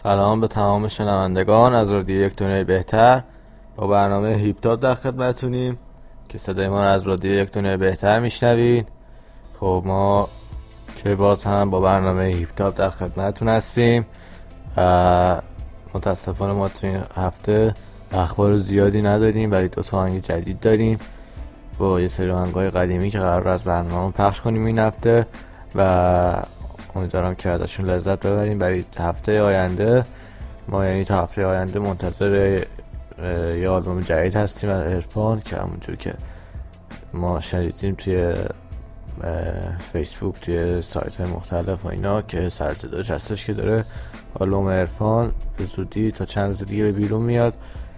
سلام به تمام شنوندگان از رادیو یک دنیای بهتر. با برنامه هیپتاپ در خدمتتونیم که صدای ما رو از رادیو یک دنیای بهتر میشنوید. خب ما که باز هم با برنامه هیپتاپ در خدمتتون هستیم و متاسفانه ما تو این هفته اخبار زیادی نداریم، ولی 2 تا آهنگ جدید داریم با یه سری آهنگای قدیمی که قرار از برنامه پخش کنیم این هفته و امیدوارم که ازشون لذت ببریم. برای هفته آینده ما یعنی تا هفته آینده منتظر یه آلبوم جدید هستیم از عرفان که همونجور که ما شنیدیم توی فیسبوک توی سایت های مختلف و اینا که سرصداش هستش که داره آلبوم عرفان به زودی تا چند روز دیگه به بیرون میاد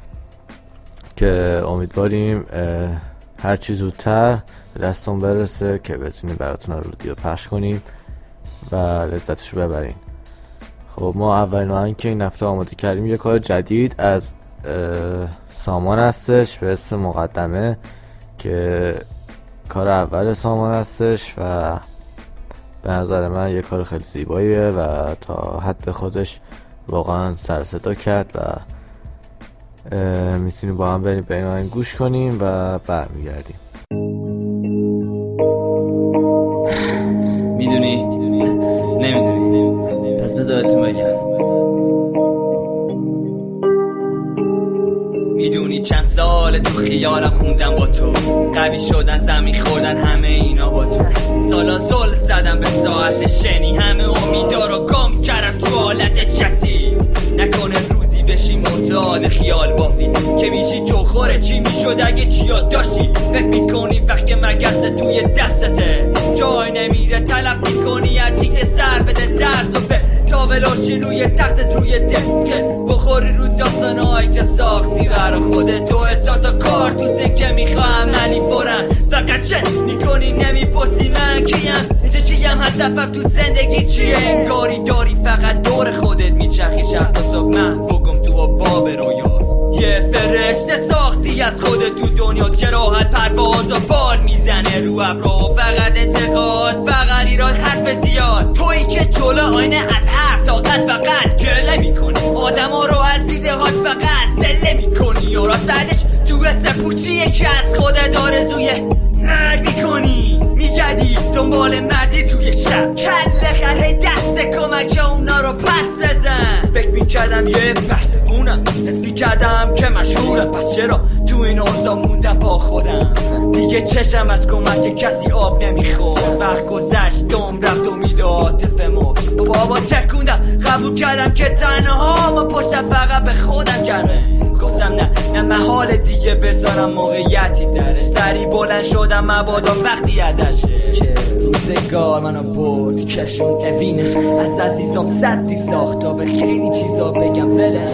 که امیدواریم هر چی زودتر به دستون برسه که بتونیم براتون رادیو پخش کنیم و لذتش رو ببرین. خب ما اولین آهنگ که این هفته آماده کردیم یه کار جدید از سامان هستش به اسم مقدمه که کار اول سامان هستش و به نظر من یه کار خیلی زیباییه و تا حد خودش واقعا سر صدا کرد و میتونیم با هم بریم به این آهنگ گوش کنیم و برمیگردیم. میدونی؟ نمیدونی؟ پس بذارتون بگم. میدونی چند سال تو خیالم خوندم با تو، قوی شدن زمین خوردن همه اینا با تو، سالا زل زدم به ساعت شنی، همه امیدا رو گم کردم تو حالت جتی. نکنه روزی بشی معتاد خیال بافی که میشی جوخوره چی میشد اگه چیا داشتی. فکر میکنی وقت که مگس توی دستته جای نمیره، طلب میکنی از چی که سر بده درس و به تاولاشی روی تختت روی دکه بخوری رو داستانهایی که ساختی برا خودت. 2000 تا کارتوسه که میخوام علی فورن فقط چه میکنی نمیپرسی من کیم اینجا چیم هدفم تو زندگی چیه. انگاری داری فقط دور خودت میچرخی شب تا صبح محفوگم تو باب رویا. یه فرشته ساختی از خودت تو دنیات که راحت پرواز و بال میزنه رو ابرو، فقط انتقاد فقط ایراد حرف زیاد. تویی که جلو آینه از حرف طاقت فقط گله میکنی آدم ها رو از دیده هات فقط سله میکنی و راست بعدش تو سپوچیه که از خودت آرزوی مرگ میکنی. میگردی دنبال مردی توی شب کله خره دست کمک اونا رو پس بزن. فکر میکردم یه پهلوونم، حس میکردم که مشهورم، پس چرا تو این اوضاع موندم با خودم. دیگه چشم از کمک کسی آب نمیخورد، وقت گذشت دم رفت امید و عاطفه مرد. بابا تکوندم قبول کردم که تنها ما پشتم فقط به خودم گرمه. گفتم نه محال دیگه بذارم موقعیتی داره. سری بلند شدم مبادا وقتی عدشه که روزگار منو برد کشون اوینش. از عزیزم صدی ساخت تا به خیلی چیزا بگم ولش.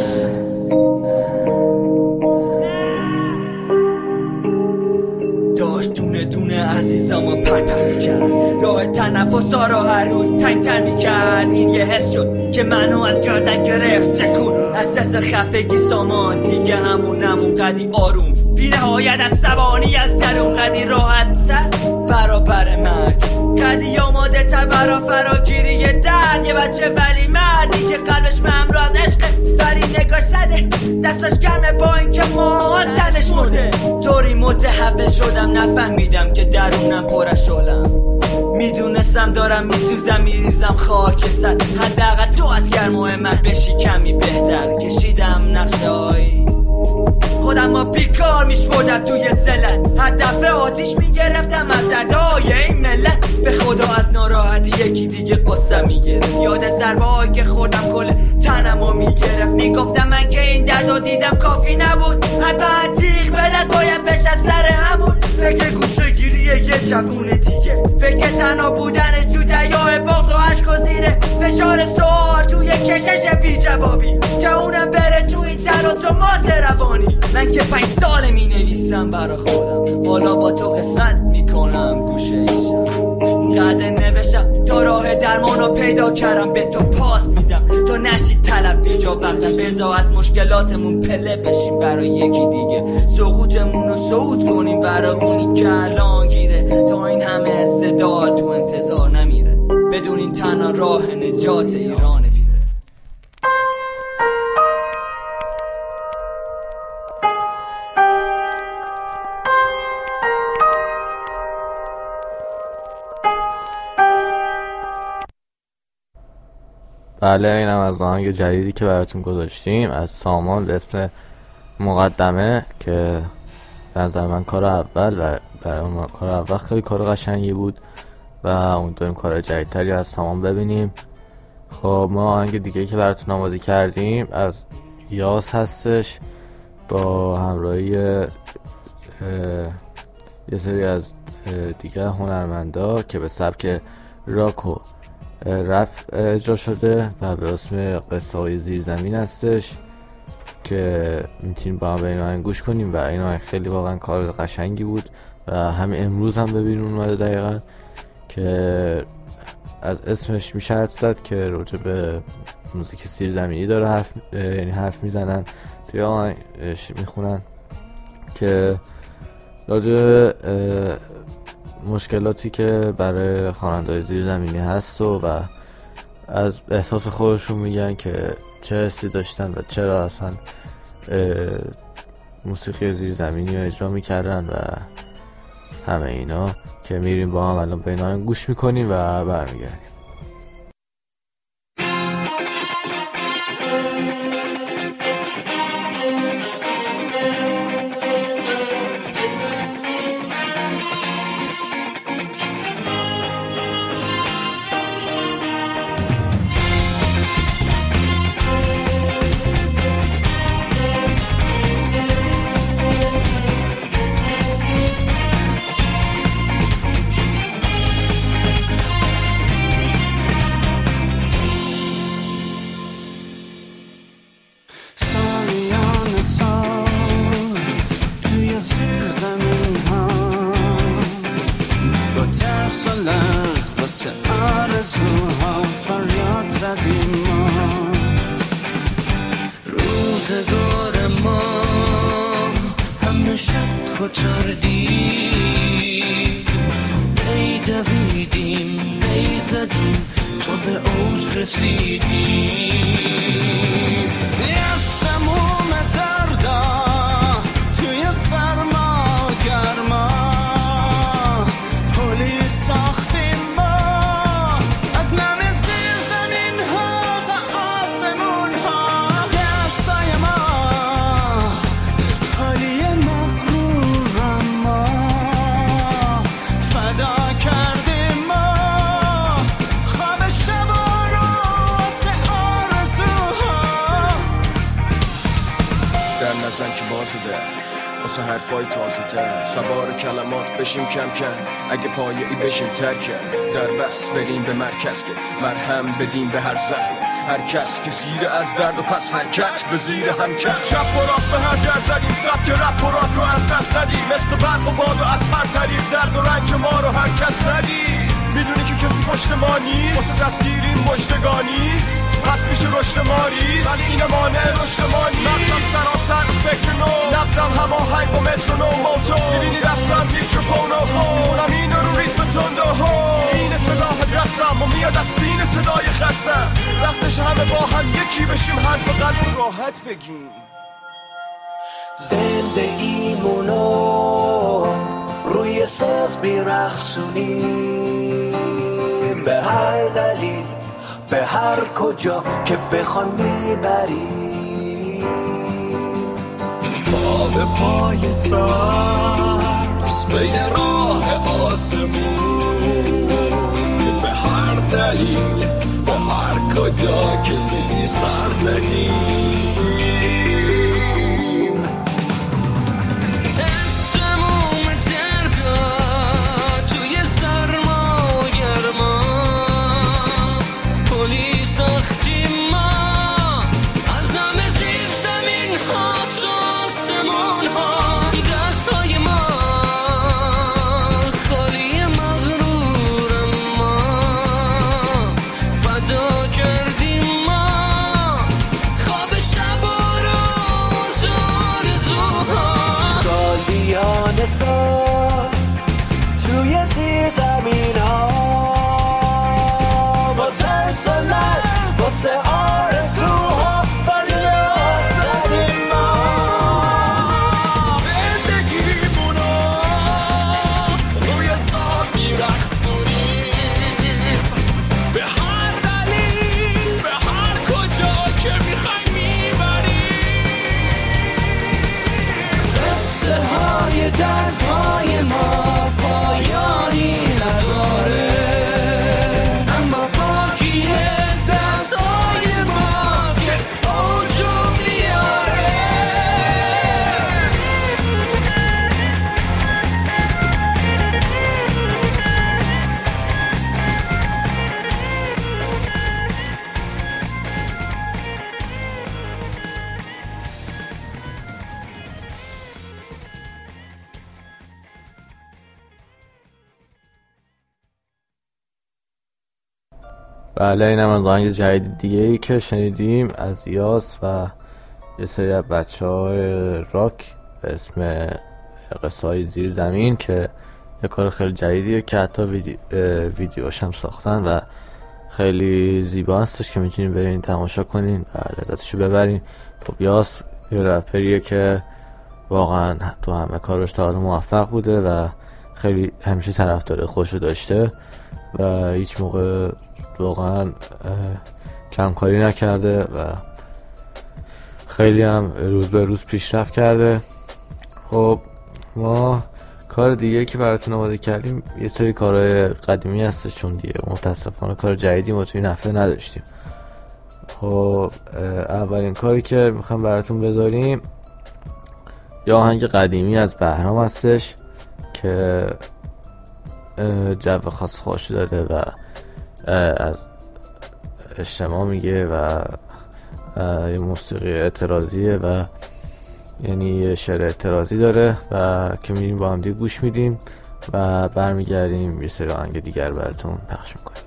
داشت دونه دونه عزیزامو پرپر میکرد، راه تنفسا رو هر روز تنگتر میکرد. این یه حس شد که منو از گردن گرفت تکون، از حس خفگی سامان دیگه همون قدی آروم بی نهایت از سبانی از درون قدی راحت تر برابر مرگ، قدی آماده تر برا فراگیری درد. یه بچه ولی مردی که قلبش مملو از عشقه ولی نگاه سده دستاش گرمه با این که ماهاز تنش مرده. طوری متحول شدم نفهمیدم که درونم پرش شلم. میدونستم دارم میسوزم میریزم خاک سر، حداقل تو از گرمای من بشی کمی بهتر. کشیدم نقشه هایی خودم ما بیکار میشوردم توی زلن، هر دفعه آتیش میگرفتم از دردای این ملت. به خدا از ناراحتی یکی دیگه قصه میگرفت، یاد ضربه هایی که خوردم کل تنمو میگرفت. میگفتم من که این درد دیدم کافی نبود، حتی تیغ به دست باید بشه سر همون. فکر گوشه گیری یه جوون دیگه، فکر تنها بودنش تو دریای بغض و عشق و زیره فشار سوال توی کشش بی جوابی که اونم بره تو این تن و تومات روانی. من که 5 ساله می نویسم برا خودم، حالا با تو قسمت میکنم گوشه ایشم. اینقدر نوشتم تا راه درمانو پیدا کردم به تو پاس میدم تو نشی طلب بیجا وقتم. بذار از مشکلاتمون پله بشیم برای یکی دیگه، سقوطمونو صعود کنیم برای اونی که الان گیره. تا این همه استعداد تو انتظار نمیره، بدون این تنها راه نجات ایران پیره. بله، اینم از آهنگ جدیدی که براتون گذاشتیم از سامان به اسم مقدمه که به نظر من کار اول و برای کار اول خیلی کار قشنگی بود و امیدواریم کار جدیدتری از سامان ببینیم. خب ما آهنگ دیگه که براتون آماده کردیم از یاس هستش با همراهی یه سری از دیگه هنرمندا که به سبک راک و رپ اجرا شده و به اسم قصه های زیرزمین هستش که میتونیم با هم به این آهنگ گوش کنیم و این آهنگ خیلی واقعا کار قشنگی بود و همین امروز هم ببینون اومده دقیقا که از اسمش میشه حد زد که راجع به موزیک زیرزمینی داره حرف میزنن توی آهنگ میخونن که راجع به مشکلاتی که برای خواننده‌های زیرزمینی هست و از احساس خودشون میگن که چه حسی داشتن و چرا اصلا موسیقی زیرزمینی رو اجرا میکردن و همه اینا که میریم با هم الان به اینا گوش میکنیم و برمیگردیم. واسه آرزوها فریاد زدیم ما روزگار ما همه شک و تردید ای دویدیم ای زدیم تا به اوج رسیدیم از تموم دردا توی سرما گرما پلی ساختیم ما از نم زیر زمین ها تا آسمون ها دستای ما خالی مغرور ما فدا کردیم ما خواب شبا رو واسه آرزوها در نزن که بازده واسه حرفای تازه تر سوار کلمات بشیم کم کم اگه پایه‌ای بشیم ترکه در بس بریم به مرکز که مرهم بدیم به هر زخم هر کس که زیر از درد و پس حرکت به زیر هم کرد چپ و راست به هم در زدیم سبک رپ و راک رو از دست ندیم مثل برق و باد و از هر طریق درد و رنج ما رو هر کس ندید میدونی که کسی پشت ما نیست واسه دستگیریم مشتگانی پس میشه رشد ماری ولی این مانع رشد ما نیست نفسم سراسر فکر نو نفسم هماهنگ با مترونوم موتور میبینی دستم میکروفون و خونم این رو ریتم تند و هو این سلاح دستم و میاد از سینه صدای خستم وقتش همه با هم یکی بشیم حرف قلب راحت بگیم زندگیمونو روی ساز بیرخصونیم به هر دلیل به هر کجا که بخوان میبریم پا به پای ترس به یه راه آسمون به هر دلیل به هر کجا که بگی سر زدیم توی زیر زمین ها با ترس و لرز واسه آرزوها فریاد زدیم ما زندگیمونو روی ساز میرقصونیم به هر دلیل به هر که دردهای ما پایانی نداره، اما باقی دستهای ماست که اوجو میاره. بله اینم از آهنگ جدید دیگه ای که شنیدیم از یاس و یه سری از بچه های راک به اسم قصه های زیر زمین که یه کار خیلی جدیدیه که حتی ویدیوش هم ساختن و خیلی زیبا هستش که میتونین برین تماشا کنین و لذتشو ببرین. خب یاس یه رپریه که واقعا تو همه کارش تا حالا موفق بوده و خیلی همیشه طرفدار خودشو داشته و هیچ موقع واقعا کمکاری نکرده و خیلی هم روز به روز پیشرفت کرده. خب ما کار دیگه که براتون آماده کردیم یه سری کارهای قدیمی هستش، چون دیگه متاسفانه کار جدیدی ما توی این هفته نداشتیم. خب اولین کاری که میخوام براتون بذاریم یه آهنگ قدیمی از بهرام هستش که جو خاص خوش داره و از اجتماع میگه و یه موسیقی اعتراضیه و یعنی یه شعر اعتراضی داره و که میریم با هم دیگه گوش میدیم و برمیگردیم یه سری آهنگ دیگر براتون پخش میکنیم.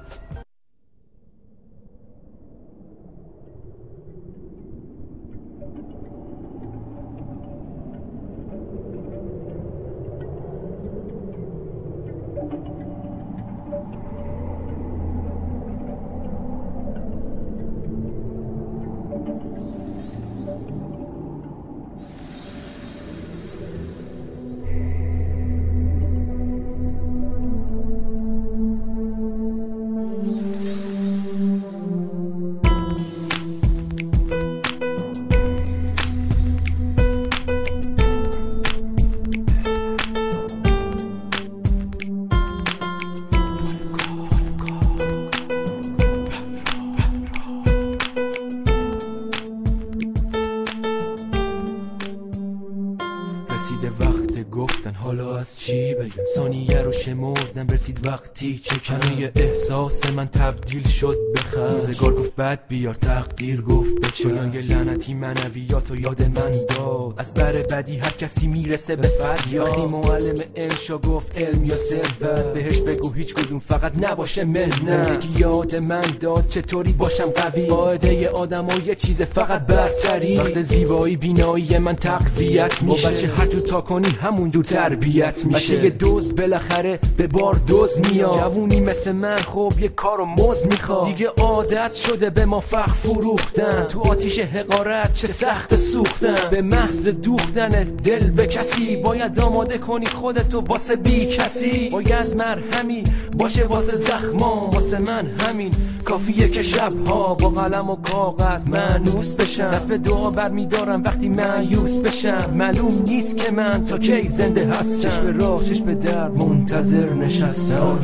رسیده وقت گفتن حالا از چی بگم، ثانیه رو شمردم رسید وقتی چه همه احساس من تبدیل شد به خرج. روزگار گفت بد بیار تقدیر گفت به چه، یه لعنتی منویات و یاد من داد از بر بدی هر کسی میرسه به فریاد. وقتی معلم انشا گفت علم یا ثروت بهش بگو هیچ کدوم فقط نباشه منت. زندگی یاد من داد چطوری باشم قوی، قاعده آدم ها یه چیز فقط برتری. وقت زیبایی بینایی من تقویت میشه، بچه هر جور تا کنی همونجور تربیت میشه. بچه یه دوست بالاخره به بار دوز میاد، جوونی مثل من خب یه کارو موز میخواد. دیگه عادت شده به ما فخ فروختن، تو آتیش حقارت چه سخت سوختن. به محض دوختن دل به کسی باید آماده کنی خودتو واسه بی کسی. باید مرهمی باشه واسه زخما، واسه من همین کافیه که شبها با قلم و کاغذ مانوس بشم. دست به دعا برمیدارم وقتی مایوس بشم. معلوم نیست که من تا کی زنده هستم، چشم راه چشم در منتظر نشستم.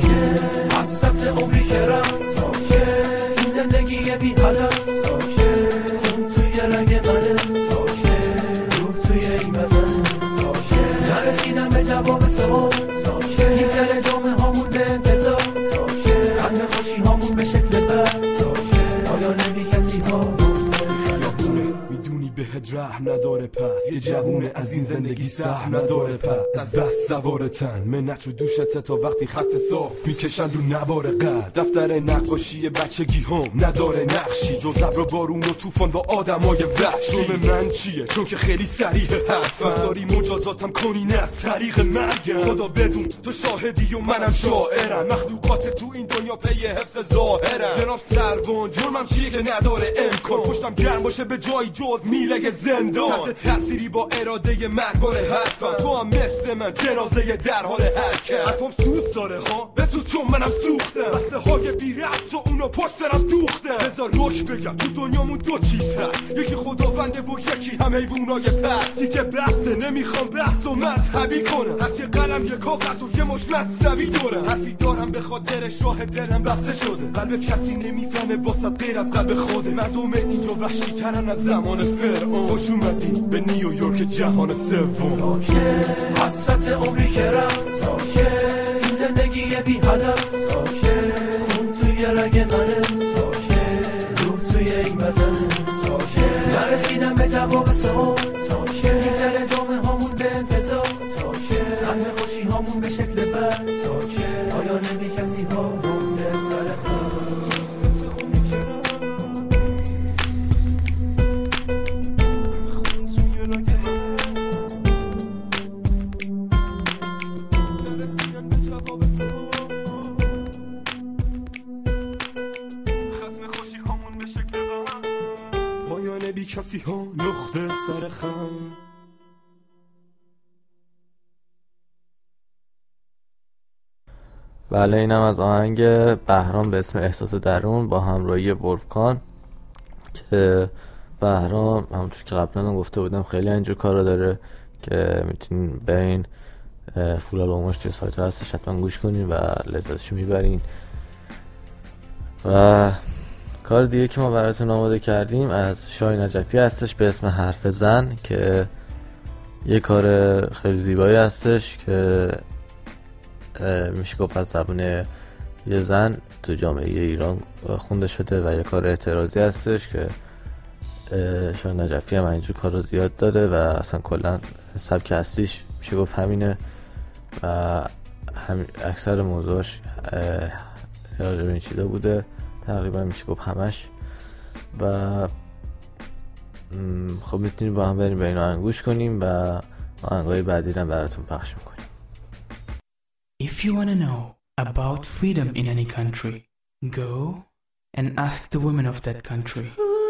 حسرت عمری که رفت، این زندگی بی هدف، خون توی رنگ منه، روح توی این بدن. نرسیدم به جواب سوال، این زل جامعه هامون به انتظار، ختم خوشی هامون به شکل بد. آیا نمی کسی ها میدونی بهت رحم نداره، پس یه جوونه از این زندگی سهم نداره. پس از بس سوار تن منت رو دوشته تا وقتی خط صاف میکشن رو نوار قد. دفتر نقاشی بچگی هم نداره نقشی جز ابر و بارون و طوفان با آدمای وحشی. جرم من چیه چون که خیلی صریح حرفم، داری مجازاتم کنین از طریق مرگم. خدا بدون تو شاهدی و منم شاعرم، مخلوقات تو این دنیا پی حفظ ظاهرم. جناب سروان جرمم چیه که نداره امکان، پشتم گرم باشه به جای جز میلگ زندان. تحت تأثیری با اراده مرگبار حرفم، تو هم مثل من جنازه در حال حرکت. حرفم سوز داره ها بسوز چون منم سوختم، بسته های بی ربط تو اونا پشت سرم دوختم. بذار روش بگم تو دنیامون دو چیز هست، یکی خداونده و یکی هم حیوانای پس. دیگه بحثه نمیخوام بحث و مذهبی شبیه کنم از یه قلم یه کاغذ و یه مش مصنوی دورم حرفی دارم به خاطر شاه دلم بسته شده قلب کسی نمیزنه واسط غیر از قلب خوده مردم اینجا وحشی ترن از زمان فرعون خوش اومدی به نیویورک جهان سوم ساکت حسرت عمری که رفت ساکت این زندگی بی هدف ساکت خون توی رگ منه ساکت روح توی این بدنه ساکت نرسیدم به جواب سوال ساکت میزنه جامعه هامون به انتظار ساکت ختم خوشی هامون به شکل بد ساکت پایان بی کسی ها نقطه سر خط کسی ها نقطه سر خم. بله اینم از آهنگ بهرام به اسم احساس درون با همراهی ولفکان که بهرام همونطور که قبلا گفته بودم خیلی اینجور کارا داره که میتونین برین فول آلبوماش توی سایت هستش حتما گوش کنین و لذتشو میبرین. و کار دیگه که ما براتون آماده کردیم از شاه نجفی هستش به اسم حرف زن که یه کار خیلی زیبایی هستش که میشه گفت از زبون یه زن تو جامعه ایران خونده شده و یه کار اعتراضی هستش که شاه نجفی هم اینجور کار رو زیاد داره و اصلا کلا سبک اصلیش میشه گفت همینه و اکثر موضوعش راجع به این چیزا بوده تقریبا میشه گفت همش. و خب میتونیم با هم بریم به این آهنگ گوش کنیم و آهنگای بعدی رو براتون پخش میکنیم. If you want to know about freedom in any country, go and ask the women of that country.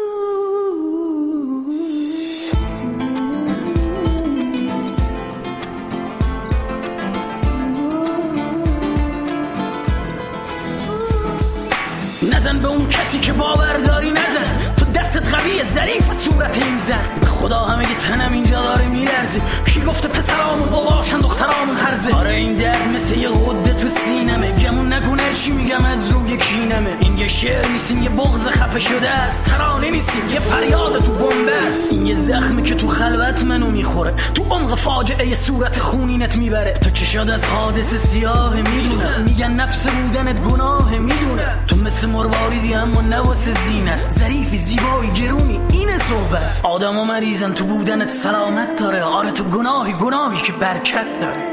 نزن به اون کسی که باور داری نزن تو دستت قویه ظریف صورت این زن به خدا همه تنم اینجا داره میلرزه کی گفته پسرامون باباشن دخترامون هرزه آره این درد مثل یه غده تو سینمه گمون نکنه چی میگم از روی کینمه این یه شعر نیستیم یه بغض خفه شده است ترانه نیستیم یه فریاد تو بمب است این یه زخمی که تو خلوت منو میخوره تو عمق فاجعه یه صورت خونینت میبره تو چشاد از حادثه سیاه میدونه میگن نفس بودنت گناه میدونه تو مثل مرواریدی اما نواسه زینت ظریفی زیبایی گرونی اینه صحبت آدم مریضن تو بودنت سلامت داره آره تو گناهی که برکت داره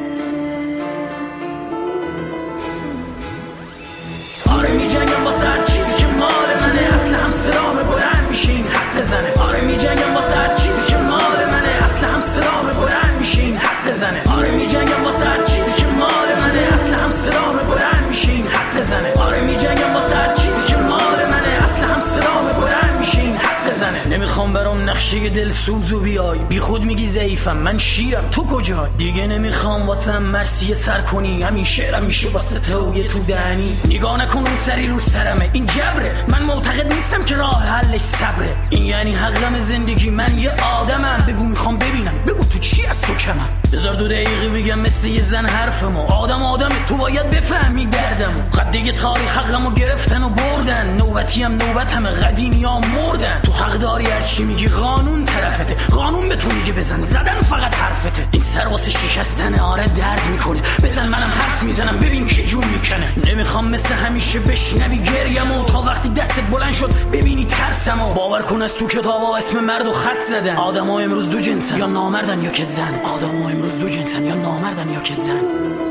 آره می جنگم واسه هر چیزی که مال منه اصل هم سلامه بلند میشه این حق زنه آره می جنگم واسه هر چیزی که مال منه اصل هم سلامه بلند میشه این حق زنه آره می جنگم واسه هر چیزی که مال منه اصل هم سلامه بلند میشه این حق زنه آره می جنگم واسه هر چیزی که مال منه اصل هم سلامه بلند میشه این حق زنه نمیخوام برام نقشه دل سوزو بیای بی خود میگی ضعیفم من شیرم تو کجای دیگه نمیخوام واسه مرسی سر کنی همین شعرم میشه واسه توی تو دهنی نگاه نکن اون سری رو سرمه این جبره من معتقد نیستم که راه حلش صبره این یعنی حقم زندگی من یه آدمم بگو میخوام ببینم بگو تو چی از تو کمم بذار 2 دقیقه بگم مثل یه زن حرفمو آدمه تو باید بفهمی دردمو خب دیگه تاریخ حقمو گرفتن و بردن نوبتی هم نوبتمه قدیمی ها مردن تو حق داری هر چی میگی قانون طرفته قانون به تو میگه بزن زدن فقط حرفته این سر واسه شکستن آره درد میکنه بزن منم حرف میزنم ببین که جون میکنه نمیخوام مثل همیشه بشنوی گریمو تا وقتی دستت بلند شد ببینی ترسمو باور کن از تو کتابا اسم مرد و خط زدن آدما امروز دو جنسن یا نامردن یا که زن آدما امروز دو جنسن یا نامردن یا که زن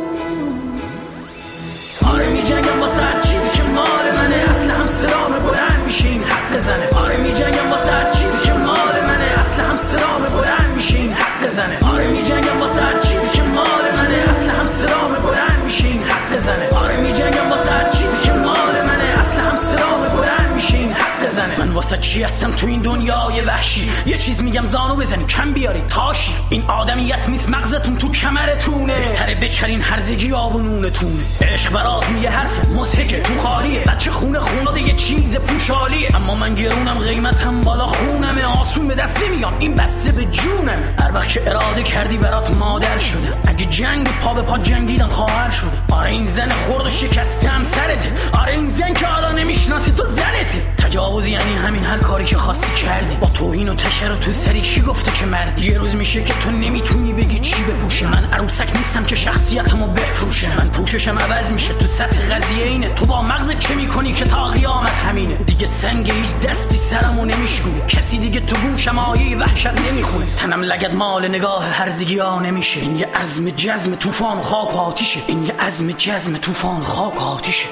آره میجنگم واسه هر چیزی که مال منه اصل هم سلامه بلند میشه این حق زنه آره میجنگم واسه هر چیزی که مال منه اصل هم سلامه بلند میشه این حق زنه آره میجنگم واسه هر چیزی که مال منه اصل هم سلامه بلند میشه این حق زنه آره میجنگم واسه هر چیزی که مال منه اصل هم سلامه بلند میشه این حق زنه من واسه چی هستم تو این دنیای وحشی؟ یه چیز میگم زانو بزنی کم بیاری تاشی. این آدمیت نیست مغزتون تو کمرتونه، بهتره بچرین هرزگی آب و نونتونه. عشق براتون یه حرف مضحکه تو خالیه، بچه خونه خونه یه چیز پوشالیه. اما من گرونم قیمتم بالا خونمه، آسون به دست نمیام این بسته به جونم. هر وقت که اراده کردی برات مادر شده، اگه جنگ پا به پا جنگیدم خواهر شده. آره این زن خورد و شکستم سرته، آره این زن که حالا نمیشناسی تو زنته. تجاوز یعنی همین هر کاری که خواستی کردی، با توهین و تشر و تو سری کی گفته که مردی؟ یه روز میشه که تو نمیتونی بگی چی بپوشه. من عروسک نیستم که شخصیتمو بفروشه، من پوششم عوض میشه تو سطح قضیه اینه. تو با مغزت چه میکنی که تا قیامت همینه؟ دیگه سنگ هیچ دستی سرمو نمیشکونه، کسی دیگه تو گوشم آیه وحشت نمیخونه. تنم لگد مال نگاه هرزگی ها نمیشه، این یه عزم جزم طوفان و خاک و آتیشه. این یه عزم جزم طوفان و خاک و آتیشه.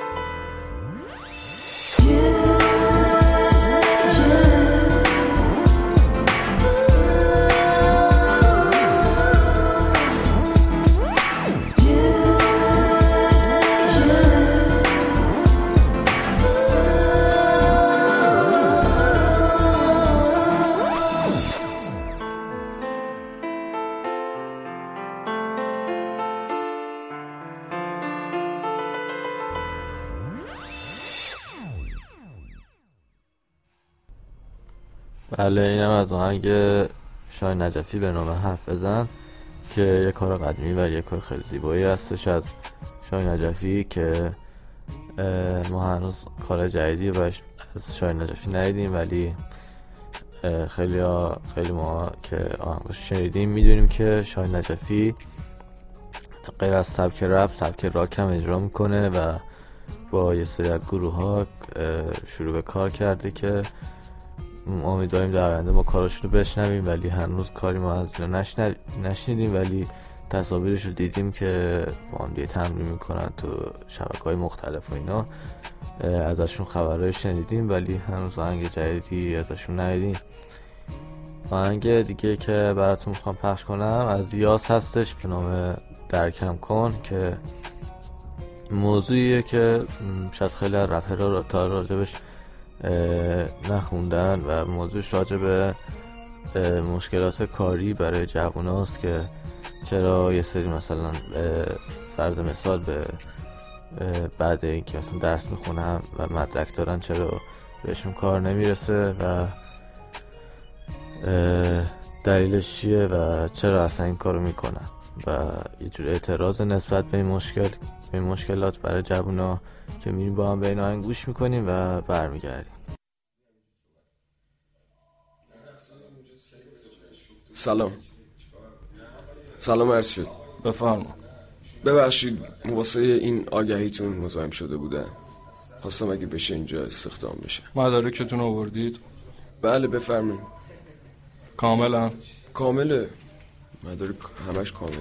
بله اینم از آهنگ شاهین نجفی به نام حرف بزن که یه کار قدیمی ولی یه کار خیلی زیبایی هستش از شاهین نجفی که ما هنوز کار جدیدی باش از شاهین نجفی ندیدیم، ولی خیلی ما که آهنگش شنیدیم میدونیم که شاهین نجفی غیر از سبک رپ سبک راک هم اجرا میکنه و با یه سری از گروه ها شروع به کار کرده که امیدواریم در آینده ما کاراشون رو بشنویم، ولی هنوز کاری ما از اینا نشنیدیم، ولی تصاویرش رو دیدیم که با هم دیگه تمرین میکنن تو شبکه‌های مختلف و اینا. ازشون خبرهای شنیدیم ولی هنوز آهنگ جدیدی ازشون ندیدیم. آهنگ دیگه که براتون میخوام پخش کنم از یاس هستش به نام درکم کن که موضوعیه که شاید خیلی از رپرها تا راجبش نخوندن و موضوعش راجع به مشکلات کاری برای جواناست که چرا یه سری مثلا فرض مثال به بعد اینکه مثلا درس میخونن و مدرک دارن چرا بهشون کار نمیرسه و دلیلش چیه و چرا اصلا این کارو میکنن و یه جور اعتراض نسبت به این مشکلات برای جوونا که میریم با هم به این آهنگ گوش میکنیم و برمیگردیم. سلام عرض شد. بفرما. ببخشید واسه این آگهیتون مزاحم شده بودم، خواستم اگه بشه اینجا استخدام بشه. مدارکتون آوردید؟ بله بفرمایید. کامله مدارک همش کامله.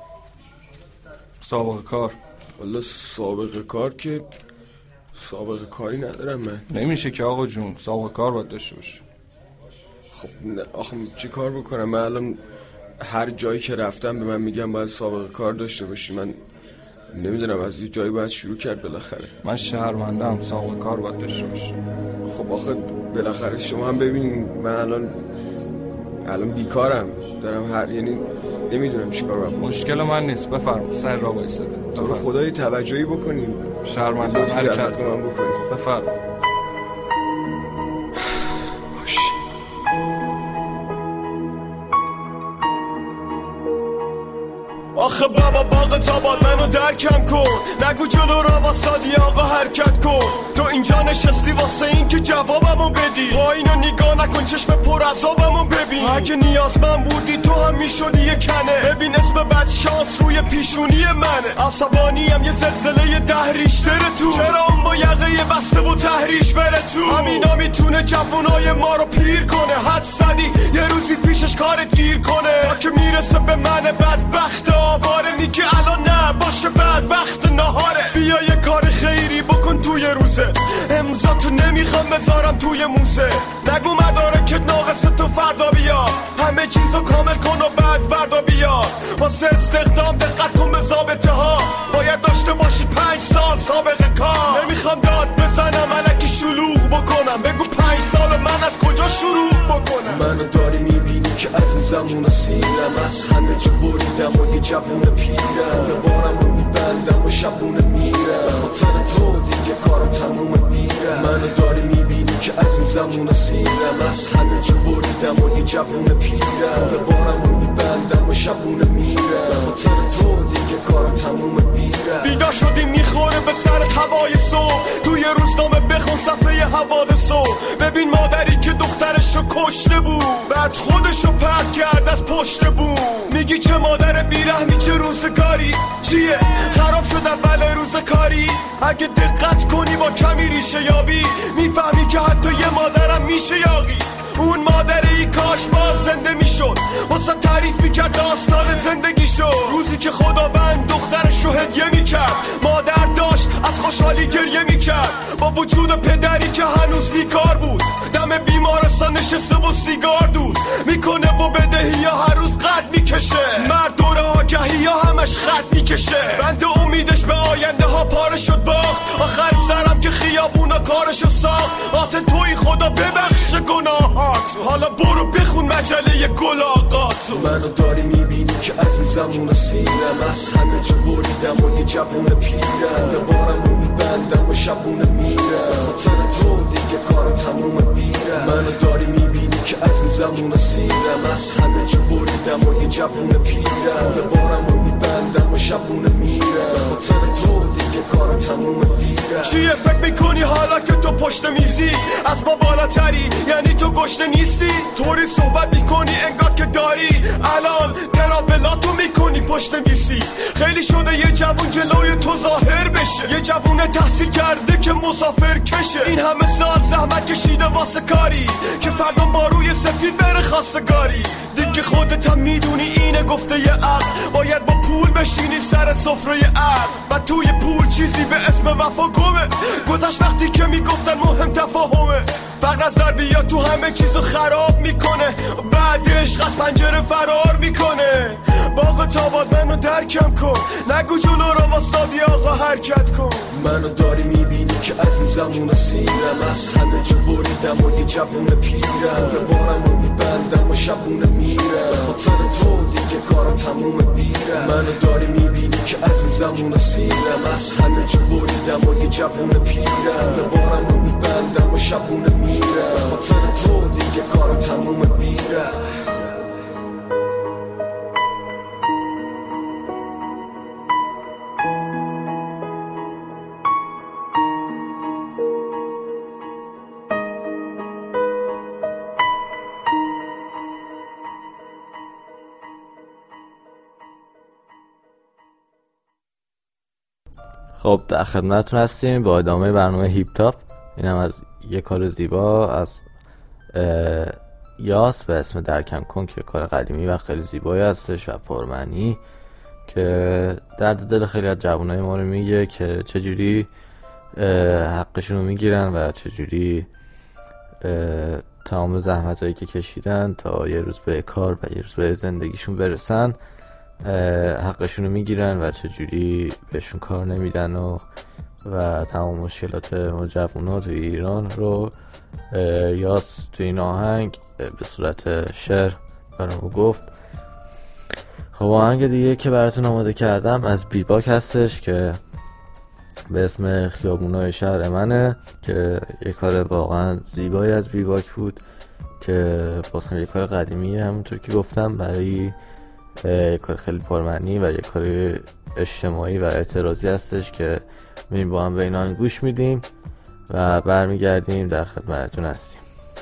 سابقه کار؟ والا سابقه کار که سابقه کاری ندارم من. نمیشه که آقا جون، سابقه کار باید داشته باشی. خب آخه چی کار بکنم؟ من الان هر جایی که رفتم به من میگم باید سابقه کار داشته باشی. من نمیدونم از یه جایی باید شروع کرد بالاخره. من شهروندم، سابقه کار باید داشته باشی. خب آخه بالاخره شما هم ببینید من الان بیکارم، دارم یعنی نمیدونم چیکار باید بکنم. مشکل من نیست، بفرم سر را بایستید. تو خدای توجهی بکنیم. شرمندم حرکت من بکنیم. بفرم. آخه بابا باغ تاباد منو درکم کن، نگو جلو را واسادی آقا حرکت کن. تو اینجا نشستی واسه این که جوابمو بدی، با اینو نگاه نکن چشم پر عذابمو ببین. اگه نیازمند بودی تو هم میشدی یه کنه، ببین اسم بد شانس روی پیشونی منه. عصبانیم یه زلزله 10 ریشتر تو، چرا اون با یقه بسته و تحریش بره تو؟ همینا میتونه جوونای ما رو پیر کنه، حد زدی یه روزی پیشش کارت گیر کنه. تا که میرسه به من بدبخت آواره، میگه الان نه باشه بعد وقت نهاره. بیا یه کار خیری بکن توی روزه، امضا تو نمیخوام بذارم توی موزه. نگو مدارکت ناقصه تو فردا بیا، همه چیزو کامل کن و بعد فردا بیا. واسه استخدام دقت کن به ضابطه ها، باید داشته باشی 5 سال سابقه کار. نمیخوام داد بزنم الکی شلوغ بکنم، بگو 5 سال از کجا شروع بکنم؟ منو داری میبینی که عزیزمون سینم از همه چی بریدم و یه جوون پیرم یه بارمو میبندم و شبونه میرم به خاطر تو دیگه کارم تموم میرم منو داری میبینی که عزیزمون سینم از همه چی بریدم و یه جوون پیرم یه بارمو میبندم و شبونه میرم به خاطر تو دیگه کارم تموم میرم بیدار شدی میخوره به سرت هوای صبح توی روزنامه بخون صفحه حوادثو ببین مادری که دخترش رو کشته بود بعد خودشو پرت کرد از پشت بوم میگی چه مادر بیرحمی چه روزگاری چیه خراب شد اول روز کاری اگه دقت کنی با کمی ریشه یابی میفهمی که حتی یه مادرم میشه یاغی اون مادری کاش باز زنده میشد واسه تعریف میکرد داستان زندگی شد روزی که خداوند دخترش رو هدیه میکرد مادر داشت از خوشحالی گریه میکرد با وجود پدری که هنوز بیکار بود دم بیمارستان نشسته و سیگار دود میکنه با بدهی ها هر روز قد میکشه مرد دور آگهی ها همش خط میکشه بند امیدش به آینده ها پاره شد باخت آخر سرم که خیابونا کارشو ساخت قاتل توی خدا ببخش گناهاتو حالا برو بخون مجله گل آقاتو منو داری میبینی که عزیزمون سینم از همه چی بریدم و یه جوون پیرم یه بارمو میبندم و شبونه میرم به خاطر تو دیگه کارم تموم میرم منو داری میبینی که عزیزمون سینم از همه چی بریدم و یه جوون پیرم یه بارمو میبندم و شبونه میرم به خاطر تو دیگه کارم تموم میرم چیه فکر میکنی حالا که تو پشت میزی از ما بالاتری یعنی تو گشته نیستی طوری صحبت میکنی انگار که داری الان ترابلاتو میکنی پشت میزی خیلی شده یه جوون جلوی تو ظاهر بشه یه جوون تحصیل کرده که مسافر کشه این همه سال زحمت کشیده واسه کاری که فردا با روی سفید بره خواستگاری دیگه خودت هم میدونی اینه گفته یه عقل باید با پول بشینی سر سفره عقل و توی پول چیزی به اسم وفا گمه گذشت وقتی که میگفتن مهم تفاهمه فقر از در بیا تو همه چیزو خراب میکنه بعدش از پنجره فرار میکنه باغ تاباد منو درکم کن نگو جلو رو واسطادی آقا حرکت کن منو داری میبینی که عزیزمون سینم از همه چی بریدم و یه جوون پیرم یه بارمو میبندم و شبونه میرم به خاطر تو دیگه کارم تموم میرم منو داری میبینی که عزیزمون سینم از همه چی بریدم و یه جوون پیرم یه بارمو میبندم و شبونه میرم به خاطر تو دیگه کارم تموم میرم خب در خدمتتون هستیم با ادامه برنامه هیپ تاپ. اینم از یه کار زیبا از یاس به اسم درکم کن که کار قدیمی و خیلی زیبایی هستش و پرمعنی که درد دل خیلی از جوانای ما رو میگه که چجوری حقشون رو میگیرن و چجوری تمام زحمت هایی که کشیدن تا یه روز به کار و یه روز به زندگیشون برسن حقشون رو میگیرن و چجوری بهشون کار نمیدن و تمام مشکلات ما جوونا تو ایران رو یاس تو این آهنگ به صورت شعر برامو گفت. خب آهنگ دیگه که براتون آماده کردم از بیباک هستش که به اسم خیابونای شهر منه که یه کار واقعا زیبایی از بیباک بود که بازم یه کار قدیمیه همونطور که گفتم برای یه کار خیلی پرمعنی و یه کار اجتماعی و اعتراضی هستش که میریم با هم به اینا گوش میدیم و برمیگردیم در خدمتتون هستیم.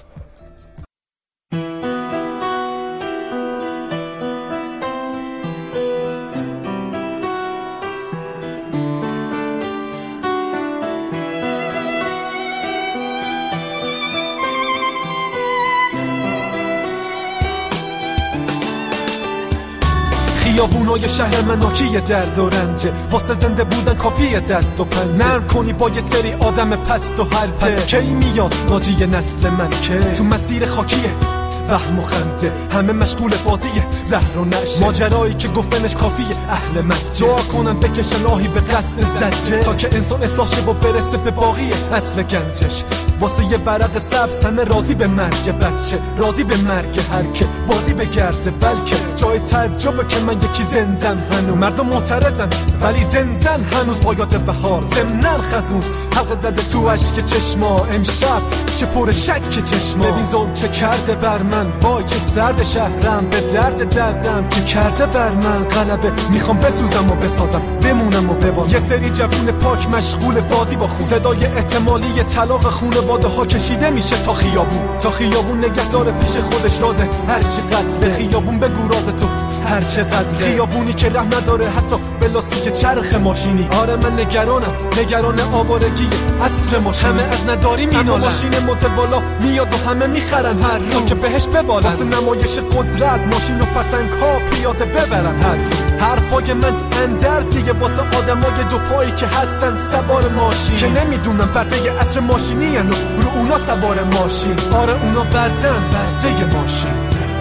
خیابونای شهر من ناکیه درد و رنجه واسه زنده بودن کافیه دست و پنجه نرم کنی با یه سری آدم پست و هرزه پس کی میاد ناجی نسل من که تو مسیر خاکیه وهم و خنده، همه مشغول بازیه زهر و نشه، ماجرایی که گفتنش کافیه اهل مسجد دعا کنن بکشن آهی به قصد زجه، تا که انسان اصلاح شه و برسه به باقی اصل گنجش. واسه یه ورق سبز همه راضی به مرگ بچه، راضی به مرگ هر که بازی بگرده، بلکه جای تعجبه که من یکی زندم هنوز، مردم معترضن ولی زندن هنوز با یاد بهار، ضمناً خزون حلقه زده تو اشک چشما، امشب چه پر شک چشما، ببین ظلم چه کرده بر من، وای چه سرد شهرم، به درد دردم که کرده بر من غلبه، میخوام بسوزم و بسازم، بمونم و ببازم. یه سری جوون پاک مشغول بازی با خون، صدای احتمالی طلاق خونواده ها کشیده میشه تا خیابون، تا خیابون نگهدار پیش خودش رازه، هرچی قتله خیابون بگو راز تو هر چقدر، خیابونی که رحم نداره حتی به لاستیک چرخ ماشینی. آره من نگران آوارگی عصر ماشین، همه از نداری مینالن، ماشین مدل بالا میاد و همه میخرن هر تا که بهش ببالن، واسه نمایش قدرت ماشین و فرسنگ ها پیاده ببرن. حرفای من اندرزیه واسه آدمای دو پایی که هستن سوار ماشین، که نمیدونن برده عصر ماشینی هن و رو اونا سوار ماشین. آره اونا برده ماشین.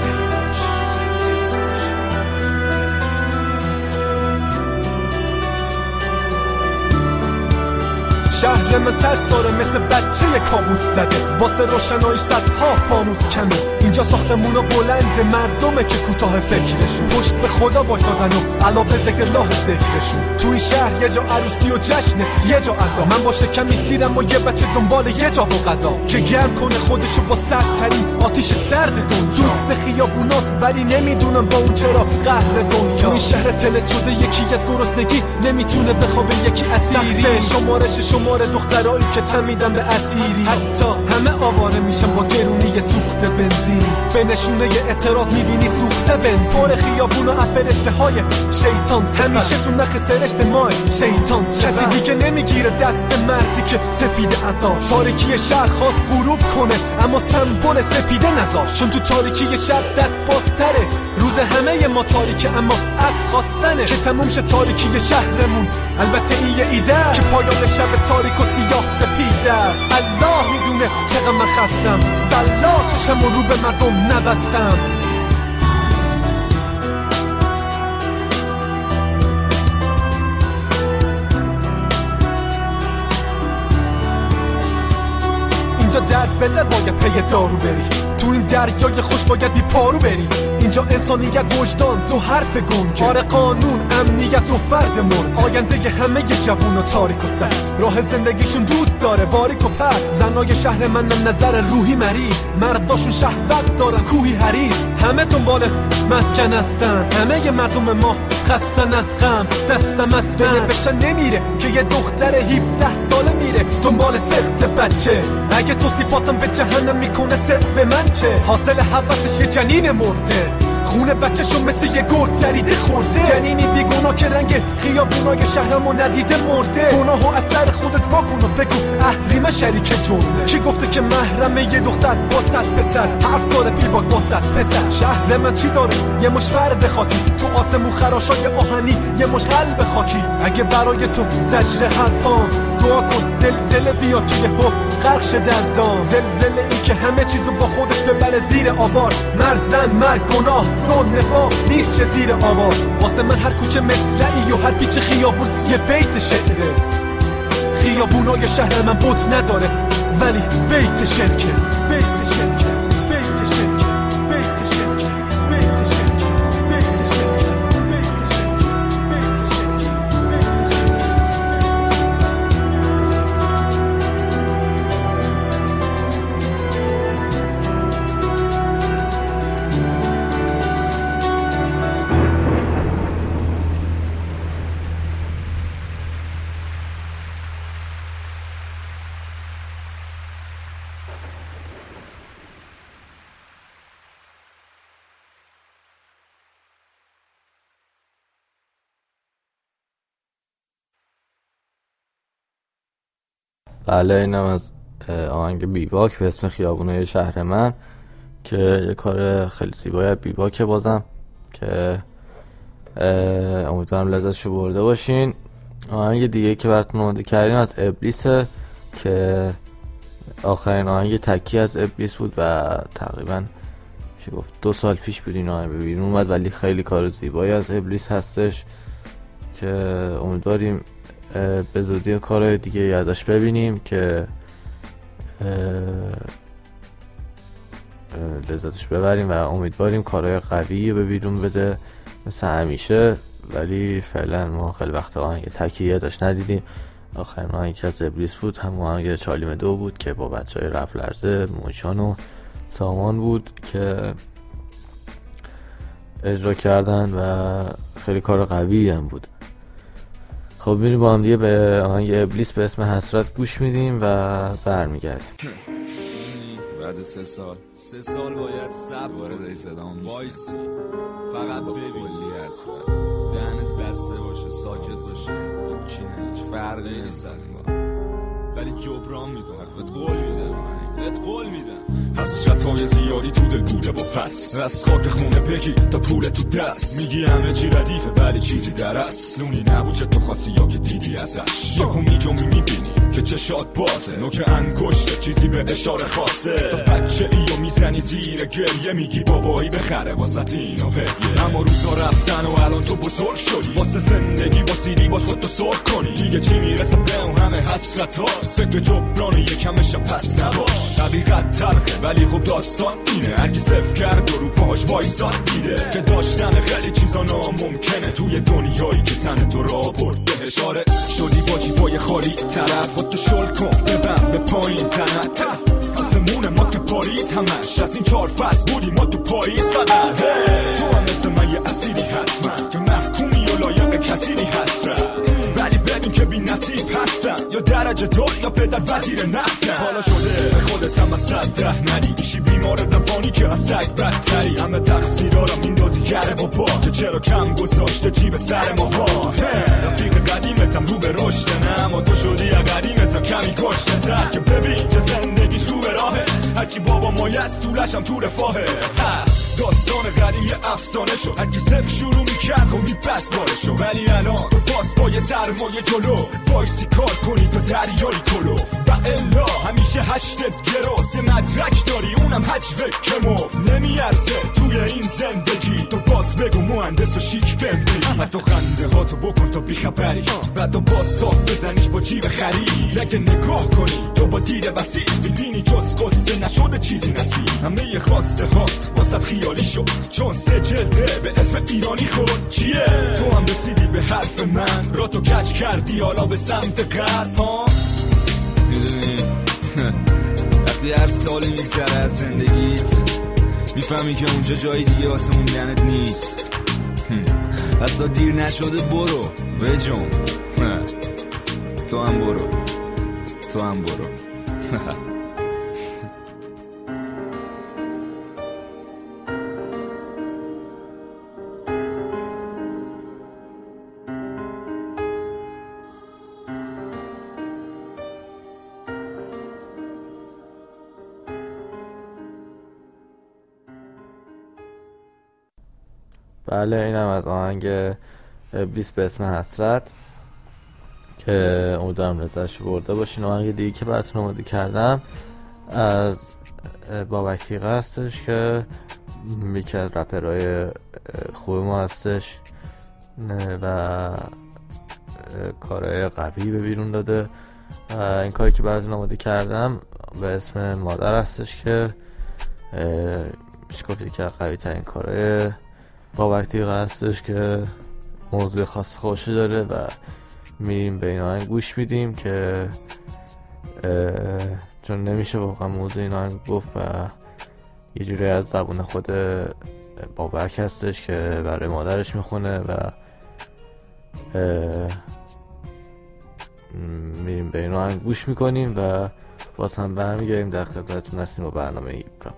شهر من ترس داره مثل بچه کابوس زده، واسه روشنایش صدها فانوس کمه، اینجا ساختمونا بلنده، مردمه که کوتاه فکرشون، پشت به خدا وایسادن و علا به ذکر الله ذکرشون. تو این شهر یه جا عروسی و جشنه، یه جا عزا، من با شکمی سیرم و یه بچه دنبال یه جا و غذا، که گرم کنه خودشو با سردترین آتیش سرد دنیا. دوست خیابوناست ولی نمیدونم با اون چرا قهر دنیا. تو این شهر تلس شده یکی از گرسنگی نمیتونه بخوابه، یکی اسیری شماره دخترایی که تمیدن به اسیری، حتی همه آواره میشن با گرونی سوخت بنزین، به نشونه اعتراض میبینی سوخت بنزین، فور خیابون و فرشته های شیطان، همیشه تو نخ سرشت مای شیطان، کسی دیگه نمیگیره دست به مردی که سفید عصا، تاریکی شهر خواست غروب کنه اما سمبل سپیده نذار، چون تو تاریکی شب دست بازتره، روز همه ما تاریکه اما اصل خواستنه که تموم شه تاریکی شهرمون. البته این یه ایده که پایان شب تاریک و سیاه سپیده است، الله میدونه چقدر من خستم، والله چشم رو به مردم نبستم. اینجا درد به در باید پی دارو بری، تو این دریای خوش باید بی پارو بری، اینجا انسانیت وجدان تو حرف گنگه، آره قانون امنیت و فرد مرد، آینده همه جوونا تاریک و سر، راه زندگیشون دود داره باریک و پس، زنای شهر من نظر روحی مریض، مرداشون شهوت دارن کوهی حریص، همه دنبال مسکن هستن، همه مردم ما خستن از غم، دستم از بشن نمیره که یه دختر 17 ساله میره دنبال سخت بچه، اگه توصیفاتم به جهنم میکنه صرف به من چه، حاصل حوثش یه جنین مرده، خونه بچه‌شون مثل یه گرد دریده خورده، جنینی بیگناه که رنگ خیابونای شهرمو ندیده مرده، گناهو از سر خودت واکن و بگو اهلی من شریک جرمه، کی گفته که محرمه یه دختر با 100 پسر، حرف داره بیلباک با 100 پسر، شهر من چی داره یه مش فرد خاطی، تو آسمون خراشای آهنی یه مش قلب خاکی، اگه برای تو زجر حرفام دعا کن زلزله بیاد که یه غرق شه در دام، زلزله ای که همه چیزو با خودش ببره زیر آوار، مرد زن مرگ گناه ظلم نفاق نیست زیر آوار، واسه من هر کوچه مصرعی و هر پیچ خیابون یه بیت شعره، خیابونای شهر من بوت نداره ولی بیت شرکه، بیت شرکه. بله اینم از آهنگ بیواک به اسم خیابونای شهر من که یه کار خیلی زیبای بیواکه بازم که امیدوارم لذتشو برده باشین. آهنگ دیگه که براتون آماده کردیم از ابلیسه که آخرین آهنگ تکی از ابلیس بود و تقریبا چی گفت 2 سال پیش بود این آهنگ به بیرون اومد، ولی خیلی کار زیبایی از ابلیس هستش که امیدواریم به زودی کارهای دیگه ازش ببینیم که لذتش ببریم و امیدواریم کارهای قوی به بیرون بده مثل همیشه. ولی فعلا ما خیلی وقت آهنگ تکیه ازش ندیدیم. آخرین آهنگ که از ابلیس بود هم آهنگ چالیم 2 بود که با بچهای رپ لرزه، موشان و سامان بود که اجرا کردن و خیلی کار قوی هم بود. خب میریم با هم دیگه به آهنگ ابلیس به اسم حسرت گوش میدیم و برمیگردیم. بعد 3 سال باید صبر دوباره داری صدام وایسی، فقط ببین کلی حسرت دهنت بسته باشه، ساکت باشه، هیچی نه، هیچ فرقی نیست ولی جبران میکنم، بهت قول میدم حسرت های زیادی تو دل بوده با پس از خاک خونه بگی تا پول تو دست، میگی همه چی ردیفه ولی چیزی در است، نونی نبود چه تو خاصی یا که دیدی ازش، یه هم میجومی میبینی که چشات بازه، نوک انگشته چیزی به اشاره خواسته، تا بچه ای و میزنی زیر گریه، میگی بابایی بخره واسه اینو هدیه، اما روزا رفتن و الان تو بزرگ شدی، واسه زندگی واسیدی باز خودتو سرخ کنی، دیگه چی میرسه به اون همه حسرت ها، فکر جبران یکمشم پس نباش، حقیقت تلخه ولی خب داستان اینه، هرکی صفر کرد و رو پاش وایساد دیده که داشتن خیلی چیزا ناممکنه، توی دنیایی که تن تو را برد بهش، آره شدی با جیبای خالی طرف خودتو شل کن ببن به پایین تنت، آسمون ما که پارید همش از این 4 فصل بودی ما تو پاییز فقط، تو هم مثل من یه اسیری حتما که محکومی و لایق کسیری حسرت، ولی ببین که بی نصیب هستم، یا درجه دار یا پدر وزیر نفتم، حالا شده به خودت هم از 110 ندی، میشی بیمار روانی که از سگ بدتری، همه تقصیرارم این بازی گره بابا که چرا کم گذاشته جیب سر ماها، رفیق قدیمتم رو به رشته نه، اما تو شدی قدیمتم کمی کشته تر، که ببین که زندگیش رو به راهه، هرچی بابا مایه از طولشم تو رفاهه، داستان قدیم یه افسانه شد، هرکی صفر شروع میکرد خب میپس بارشو، ولی الان تو باز با یه سرمایه جلو وایسی کار کنی تو دریایی کلوف، و الا همیشه هشتت گراز، یه مدرک داری اونم هجوه کموف، نمیارزه توی این زندگی، تو باز بگو مهندس و شیک بمبی، اما تو خنده ها تو بکن تا بیخبری، بعد تو باز تاک بزنیش با جیب خرید، اگه نگاه کنی تو با دید وسیع میبینی جز قصه نشده چیزی نصیب، همه خواسته هات واسط خیالی شد چون 3 جلده به اسم ایرانی خود چیه، تو هم رسیدی به حرف من را تو کج کردی حالا به سمت غرب ها، میدونی وقتی هر سالی میگذره از زندگیت میفهمی که اونجا جای دیگه واسه موندنت نیست، پس تا دیر نشده برو بجون، تو هم برو بله اینم از آهنگ ابلیس به اسم حسرت که امیدوارم لذتش برده باشین. آهنگ دیگه که براتون آماده کردم از بابک تیغه هستش که یکی از رپرهای خوب ما هستش و کارهای قوی به بیرون داده. این کاری که براتون آماده کردم به اسم مادر هستش که میشه که قوی ترین کارهای بابک تیغه هستش که موضوع خاص خوشی داره و میریم به این آهنگ گوش میدیم که چون نمیشه واقعا موضوع این آهنگ گفت و یه جوری از زبون خود بابک هستش که برای مادرش میخونه و میریم به این آهنگ گوش میکنیم و باز هم برمیگردیم در خدمتتون هستیم با برنامه هیپ-هاپ.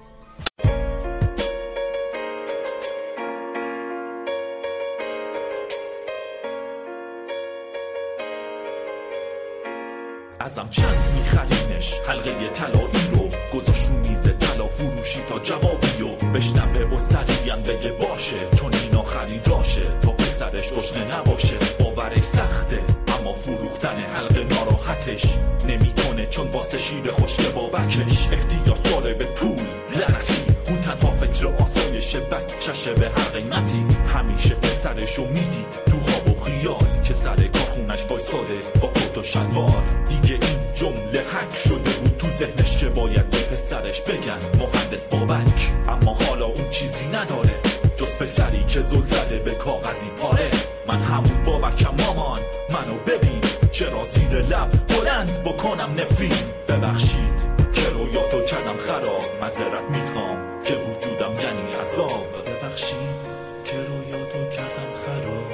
ازم چند میخرینش حلقه طلایی رو گذاشت رو میز طلا فروشی تا جوابی رو بشنوه و سریعن بگه باشه چون این آخرین راشه تا پسرش گشنه نباشه. باورش سخته اما فروختن حلقه ناراحتش نمیکنه چون واسه شیر خشک بابکش احتیاج داره به پول لعنتی اون تنها فکر فکر آسایش بچشه به هر قیمتی. همیشه پسرشو میدید تو خواب و خیال که سر کارخونش وایساده با کت و شلوار. دیگه این جمله حک شده بود تو ذهنش که باید به پسرش بگن مهندس بابک. اما حالا اون چیزی نداره جز پسری که زل زده به کاغذی پاره. من همون بابکم مامان، منو ببین چرا زیر لب بلند بکنم نفرین. ببخشید که رویاتو کردم خراب، معذرت میخوام که وجودم یعنی عذاب. ببخشید که رویاتو کردم خراب.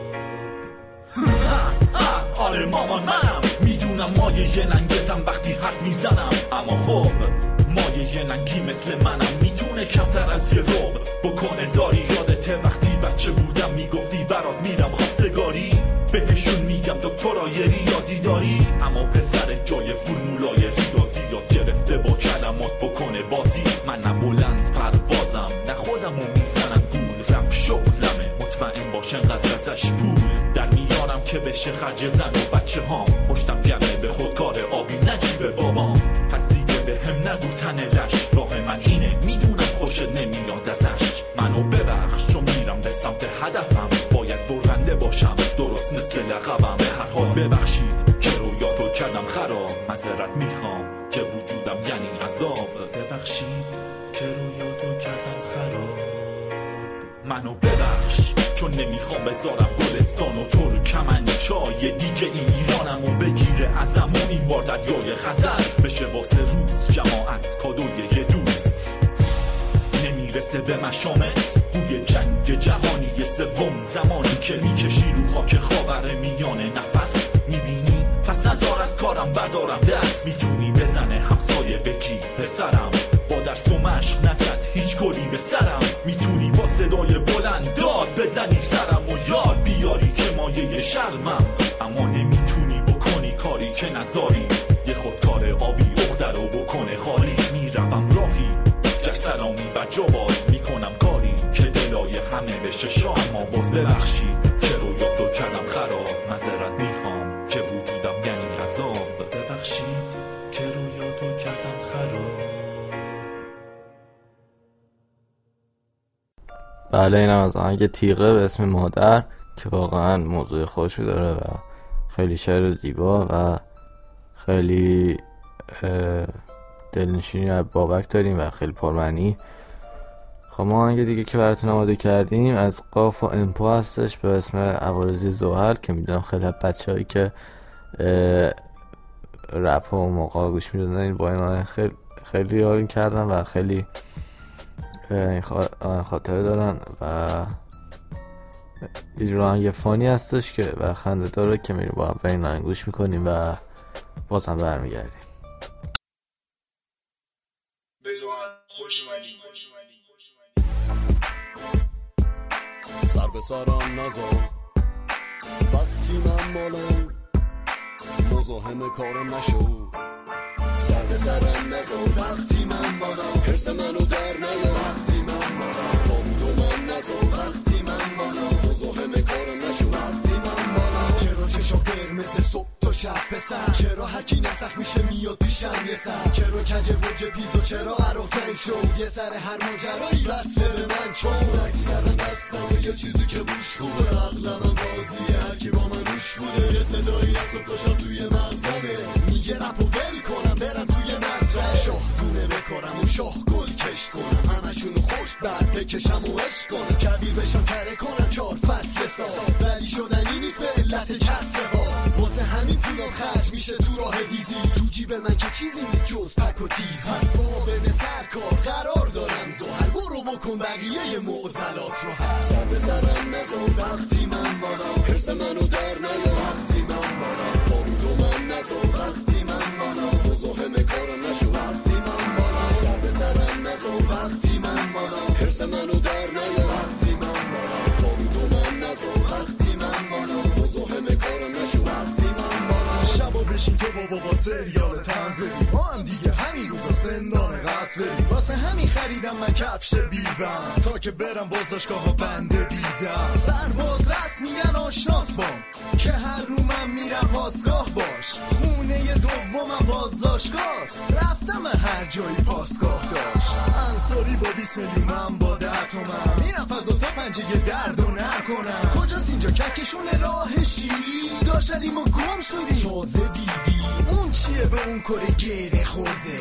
آره مامان منم، میدونم مایه ننگتم وقتی حرف میزنم، اما خب مایه ننگی مثل منم میتونه کمتر از یه رب بکنه زاری. یادته وقتی بچه بودم میگفتی برات میرم خواستگاری، بهشون میگم دکترای ریاضی داری. اما پسر جای فرمولای ریاضی یاد گرفته با کلمات بکنه بازی. من نه بلند پروازم نه خودمو میزنم گول، رپ شغلمه مطمئن باش انقدر ازش پول در میارم که بشه خرج زن و بچه هام. پشتم گرمه به خودکار آبی نجیب بابام، پس دیگه به هم نگو تن لش. راه من اینه میدونم خوشت نمیاد ازش. منو ببخش چون میرم به سمت هدفم، باید برنده باشم درست مثل لقبم. به هر حال ببخشید که رویاتو کردم خراب، معذرت میخوام که وجودم یعنی عذاب. ببخشید که رویاتو کردم خراب. منو ببخش چون نمیخوام بذارم گلستان و تو رو کمنچای دیگه این ایرانمو بگیره ازم. و این بار دریای خزر بشه واسه روز جماعت کادوی یه دوست. نمیرسه به مشامت بوی جنگ جهانی سوم، زمانی که میکشی رو خاک خاور میانه نفس میبینی. پس نزار از کارم بردارم دست، میتونی بزنه همسایه بگی پسرم با درس و مشق نزد هیچ گلی به سرم. میتونی با صدای بلند داد بزنی سرم و یاد بیاری که مایه شرمم. اما نمیتونی بکنی کاری که نزاری یه خودکار آبی اخده رو بکنه خالی. میروم راهی گر سلامی بجواد میکنم کاری که دلای همه بشه شاه. اما باز ببخشید که رویاتو کردم خراب، معذرت میخوام که وجودم یعنی عذاب. ببخشید که رویاتو کردم خراب. بله اینم از آهنگ تیغه به اسم مادر که واقعا موضوع خودشو داره و خیلی شعر زیبا و خیلی دلنشینی از بابک داریم و خیلی پرمعنی. خب ما آهنگ دیگه که براتون آماده کردیم از قاف و امپو هستش به اسم عوارضی زحل که میدونم خیلی بچه هایی که رپ و موقع گوش میدونن با این آهنگ خیلی یارین کردن و خیلی این خاطره دارن و اجرا آهنگ فانی هستش که و خنده داره که میریم با هم به این آهنگ گوش میکنیم و باز هم برمیگردیم. سر به سرم نزار وقتی من بالم مزاحم کارم نشو. سر به سرم نزار وقتی من بالم حرس منو در نیار. وقتی من بالم پامودو من نزار وقتی من بالم مزاحم کارم نشو. وقتی من بالم چرا چشا قرمز صبح تا شب پسر، چرا هرکی نسخ میشه میاد پیشم یه سر، چرا کج برج پیزو چرا عراق تنگ شد یه سر هر ماجرایی وصله به من چون اکثرم بستم یه چیزی که بوش خوبه. عقلم بازیه هرکی با من روش بوده، یه صدایی از صبح تا شب توی مغزمه میگه رپ و ول کنم برم توی مزرعه. شاه دونه بکارم و شاه گل کشت کنم همشونو خوش بعد بکشم و عشق کنم. کبیر بشم کره کنم 4 فصل سال ولی شدنی نیست به علت کسره ها. واسه همین پولم خرج میشه تو راه دیزی، تو جیب من که چیزی نیست جز پک و تیزی. پس با به سرکار قرار دارم زحل برو بکن بقیه معضلات رو حل. سر به سرم نزار وقتی من بالم حرس منو در نیار. وقتی من بالم پامودو من نزار وقتی من بالم مزاحم کارم نشو. وقتی من بالم سر به سرم نزار وقتی من بالم حرس منو در نیار. وقتی من بالم پامودو من نزار وقتی من بالم مزاحم کارم نشو. وقتی من بالم شبا بشین تو با بابا سریال طنز بریم ما هم دیگه همین روزا زندان قصد بریم. واسه همین خریدم من کفش بیدم تا که برم بازداشتگاه ها بنده دیدم. سرباز رسمیان آشناس بام که هر رو من میرم پاسگاه باش. خونه دومم بازداشتگاهست، رفتم هر جایی پاسگاه داشت. انصاری با 20 میلیون من با 10 تومن میرم فضا تا پنجه درد و نکنم. کجاست اینجا ککشون راه شیری داشتیم و گم شدی تازه دیدی اون چیه به اون کره گیره خورده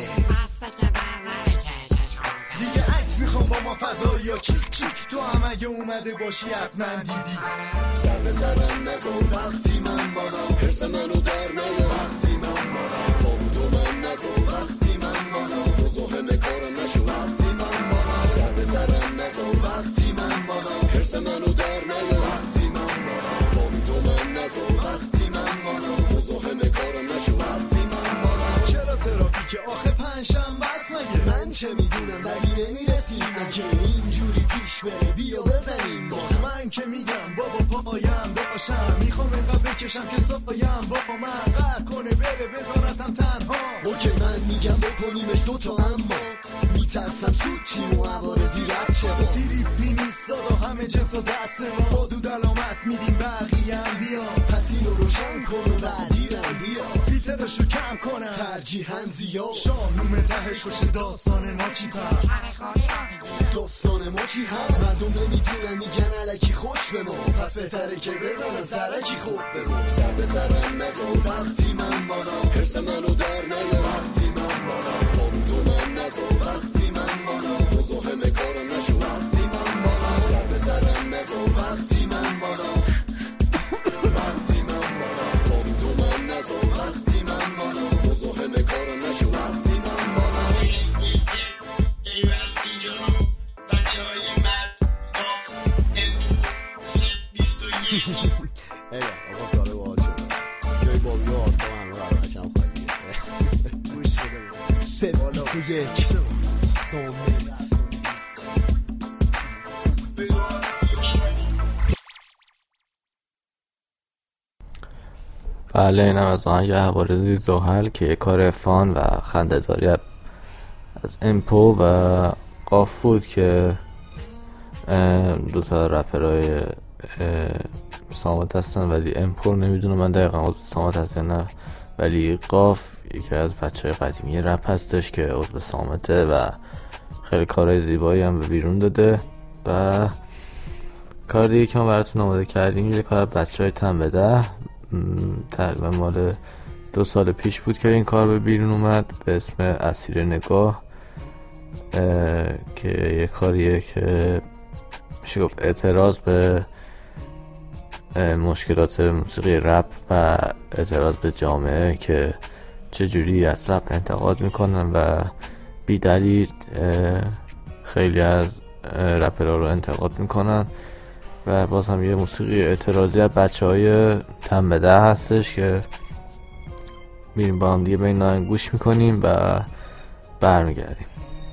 دیگه عکس میخوام با ما فضایی یا چیک چیک. تو هم اگه اومده باشی حتما دیدی. سر به سرم نزن وقتی من بانم، حرس منو در نیار وقتی من بانم. با من نزن وقتی من بانم، مزاحم کارم نشو وقتی من بانم. سر به سرم نزن وقتی من بانم، حرس منو در نیار وقتی من بانم. با من نزن وقتی من بانم، مزاحم کارم نشو وقتی من بانم. چرا ترافیک آخه پنجشنبه است مگه؟ من چه میدونم ولی نمیرسیم. اگه اینجوری پیش بره بیا بزنیم باز. من که میگم بابا پایم داشتم میخوام اینقدر بکشم که صفایم بابا من قهر کنه بره بذارتم تنها. اوکی من میگم بکنیمش دوتا اما میترسم سود چیم و عوارضی رد چه با تریپی نیست دادا همه جنس و دست ما با دود علامت میدیم بقیه هم بیان. پس اینو روشن کن و بعدیرم بیا فیلترشو کم کنم ترجیحاً زیاد. شاهنومه تهش باشه داستان ما چی پس داستان ما چی هم مردم نمیدونن میگن علکی خوش به ما، پس بهتره که بزنن سرکی خود به ما. سر به سرم نزن وقتی من بانم، حرس منو در نیار وقتی من بانم. با من نزن وقتی من بانم، مزاحم کارم نشو وقتی من بانم. سر به سرم نزن وقتی من بانم وقتی من بانم. با من نزن وقتی من بانم، مزاحم کارم نشو وقتی من بانم. ایوه آقا کاره باحال شده. جای بابی و آرتا من رو قرار هچم خواهی گوش بده 21 سومه بله این هم از آهنگ عوارضی زحل که یک کار فان و خنده‌داری از امپو و قاف بود که دوتا رپرهای سامت هستن ولی امپو نمیدونم من دقیقا عضو سامت هست یا نه، ولی قاف یکی از بچه های قدیمی رپ هستش که عضو سامته و خیلی کارهای زیبایی هم به بیرون داده. و کار دیگه که ما براتون آماده کردیم یه کار بچه های تن بده تقریبا مال 2 سال پیش بود که این کار به بیرون اومد به اسم اسیر نگاه که یه کاریه که میشه گفت اعتراض به مشکلات موسیقی رپ و اعتراض به جامعه که چجوری از رپ انتقاد میکنن و بی دلیل خیلی از رپرها رو انتقاد میکنن. و باز هم یه موسیقی اعتراضی از بچه های تن به ده هستش که میریم با هم دیگه به این آهنگ گوش میکنیم و برمیگردیم.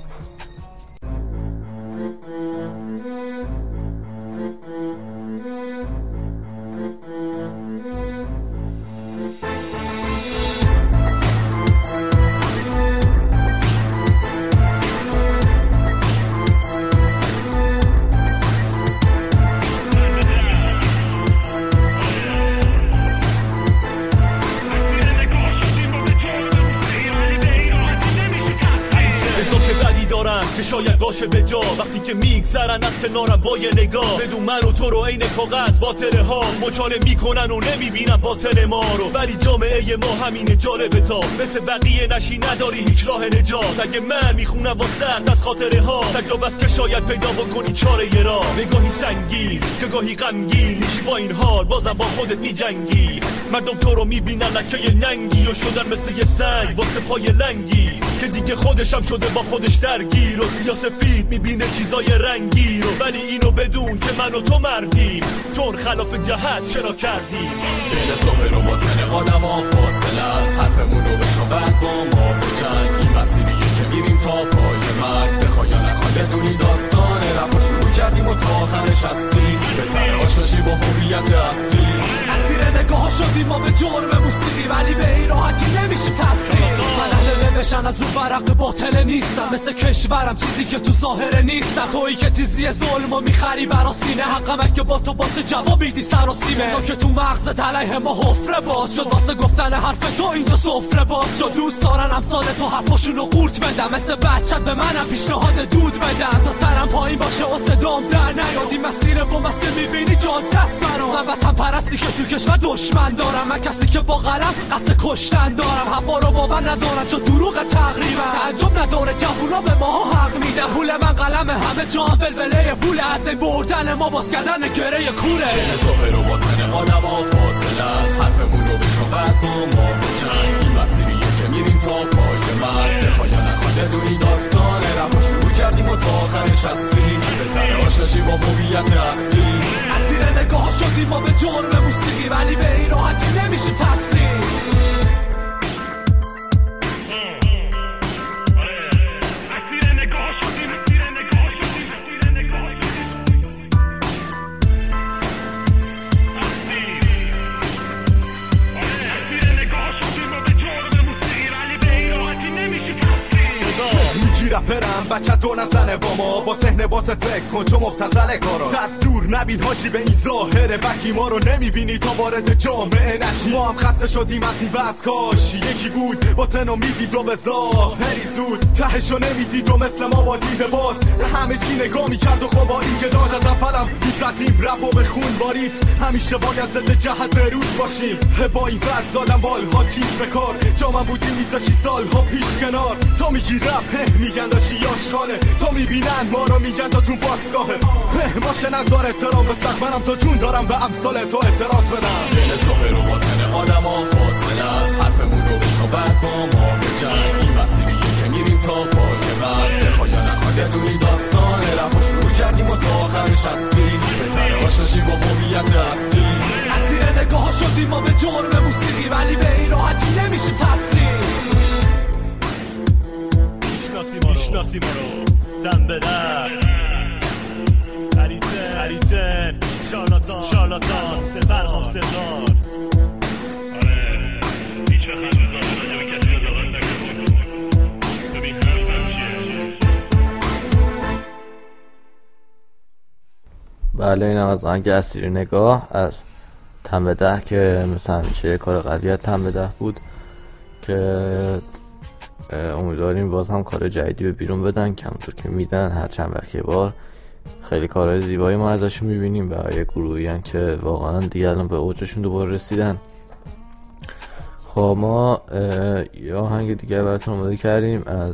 شاید باشه به جا وقتی که میگذرن از کنارم با یه نگاه بدون من و تو رو عین کاغذ باطله ها مچاله میکنن و نمیبینن باطل ما رو، ولی جامعه ما همینه جالبه تا مثل بقیه نشی نداری هیچ راه نجات. اگه من میخونم واسه از خاطره ها تجربه است که شاید پیدا بکنی چاره یه راه. نگاهی سنگین که گاهی غمگین میشی با این حال بازم با خودت میجنگی. مردم تو رو میبینن لکه یه ننگی و شدن مثل یه سنگ واسه پای لنگی که دیگه خودشم شده با خودش درگیر و سیاسفید میبینه چیزای رنگی رو، ولی اینو بدون که من و تو مردیم طور خلاف جهت چرا کردیم. بین صبح رو باطن آدم ها فاصله است حرفمون رو بشنو بعد با ما بجنگ. این مسیریه که میریم تا پای مرگ بخوای یا نخوای بدونی داستان رپ رو شروع کردیم و تا آخرش هستیم بهتره آشناشی با هویت اصلی. اسیر نگاه ها شدیم ما به جرم موسیقی ولی به این راحتی نمیشه تصمیم. من اهل بشن از اون ورق باطل نیستم، مثل کشورم چیزی که تو ظاهره نیستم. تویی که تیزی ظلمو میخری برا سینه، حقم اگه با تو باشه جواب میدی سر و سیمه. تو که تو مغزت علیه ما حفره باز شد، واسه گفتن حرف تو اینجا سفره باز شد. دوست دارن امثال تو حرفاشونو قورت بدم، مثل بچت به منم پیشنهاد دود بدن تا سرم پایین باشه و صدام در نیاد. این مسیر بوم است که میبینی جان دست منو. من وطن پرستی که تو کشور دشمن دارم، من کسی که با قلم قصد کشتن دارم. هوا رو باور ندارن چون دروغ تقریبا، تعجب نداره جوونا به ما حق میدن. پول من قلم همه جان بلبله پول، از این بردن ما باز کردن گره کوره. بین ظاهر و باطن آدم ها فاصله است، حرفمون رو بشنو بعد با ما بجنگ. این مسیریه که میریم تا پای مرگ، بخوای یا نخوای تو این داستان رپ رو شروع کردیم و تا آخرش هستیم. بهتره آشناشی با هویت اصلی. اسیر نگاه شدیم ما به جرم موسیقی، ولی به این راحتی نمیشیم تسلیم. رپرم بچه دو نزنه با ما، با ذهن واسه فکر کن چون مبتذل کارا. دستور نبین حاجی به این ظاهره، بکی ما رو نمیبینی تا وارد جامعه نشی. ما هم خسته شدیم از این وضع، کاش یکی بود باطن رو میدید و به ظاهری زود تهش رو نمیدید و مثل ما با دیده باز همه چی نگاه میکرد و خب با این که داشت از اولم میزدیم رپ و به خون بارید. همیشه باید ضد جهت به روز باشیم، با این وضع دادم بالها تیز به کار. جا من بودیم میزشی سالها پیش کنار، تو میگی رپ میگن داشی یاشخانه، تو میبینن ما رو میگن تا تو باسگاهه. باشه نظار احترام به سق، منم تا جون دارم به امثال تو اعتراض بدم. بین ظاهر و باطن آدم ها فاصله است، حرفمون رو بشنو بعد با ما بجنگ. این مسیریه که میریم تا پای مرگ، بخوای یا نخوای تو این داستان رپ رو شروع کردیم و تا آخرش هستیم. بهتره آشناشی با هویت اصلی. اسیر نگاه شدیم ما به جرم موسیقی، ولی به این راحتی نمیشیم تسلیم. میشناسی ما رو دم به در، هریتن شارلاتان سفرام سردار. هیچ وقت بزارم به کسی رو داغل نکن، ببین حرفم چیه. بله این هم از آهنگ اسیر نگاه از تن به ده که مثل همیشه کار قویت تن به ده بود که امیدواریم باز هم کار جدیدی به بیرون بدن که همونطور که میدن هر چند وقت یه بار خیلی کارهای زیبایی ما ازشون میبینیم و یه گروهی هن که واقعا دیگه الان به اوجشون دوباره رسیدن. خب ما یه آهنگ دیگه براتون آماده کردیم از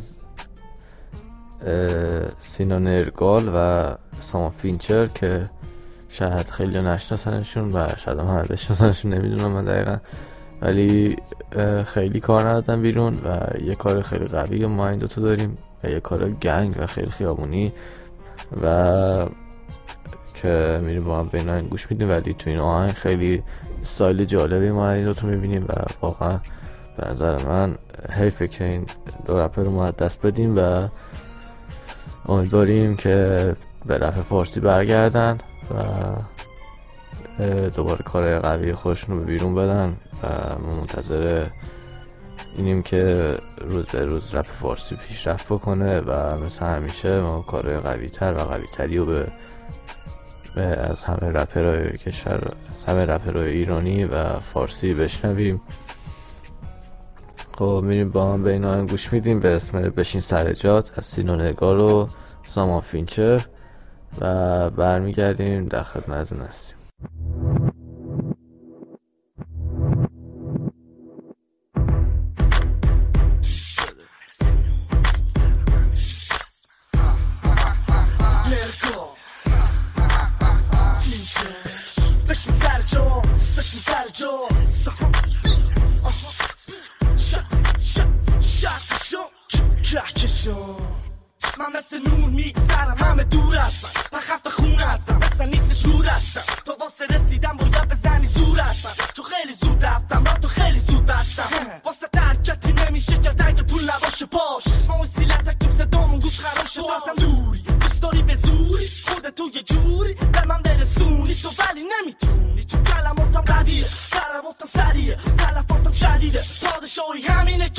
سینا نرگال و سامان فینچر که شاید خیلی نشناسنشون و شاید هم همه بشناسنشون، نمیدونم من دقیقا، ولی خیلی کار ندادن بیرون و یه کار خیلی قوی ما این دوتا داریم و یه کار گنگ و خیلی خیابونی و که میریم با هم بین گوش میدیم. ولی تو این آهنگ خیلی استایل جالبی ما این دوتا میبینیم و واقعا به نظر من حیفه که این دو رپر رو ما دست بدیم و امیدواریم که به رپ فارسی برگردن و دوباره کار قوی خودشون رو به بیرون بدن و ما منتظر اینیم که روز به روز رپ فارسی پیشرفت بکنه و مثل همیشه ما کار قوی تر و قوی تری رو به از همه رپرهای کشور، از همه رپرهای ایرانی و فارسی بشنویم. خب میریم با هم به این آهنگ گوش میدیم به اسم بشین سر جات از سینا نگار و سامان فینچر و برمیگردیم در خدمتتون هستیم. بشین سر جات، بشین سر جات، من مثل نور میگذرم، همه دور هستم، من خفه خون هستم، مثل نیست شور هستم. تو واسه رسیدم باید بزنی زور هستم، چون خیلی زود رفتم و تو خیلی زود بستم. واسه ترکتی نمیشه کرد اگه پول نباشه باش. ما وسیلت اکیم صدامون گوش خراشه، تو ازم دوری دوست داری به زوری خودتو یه جوری به من برسونی تو، ولی نمیتونی چون کلماتم قدیه، کلماتم سریه، تلفاتم شدیده. پادشاهی همینه که پای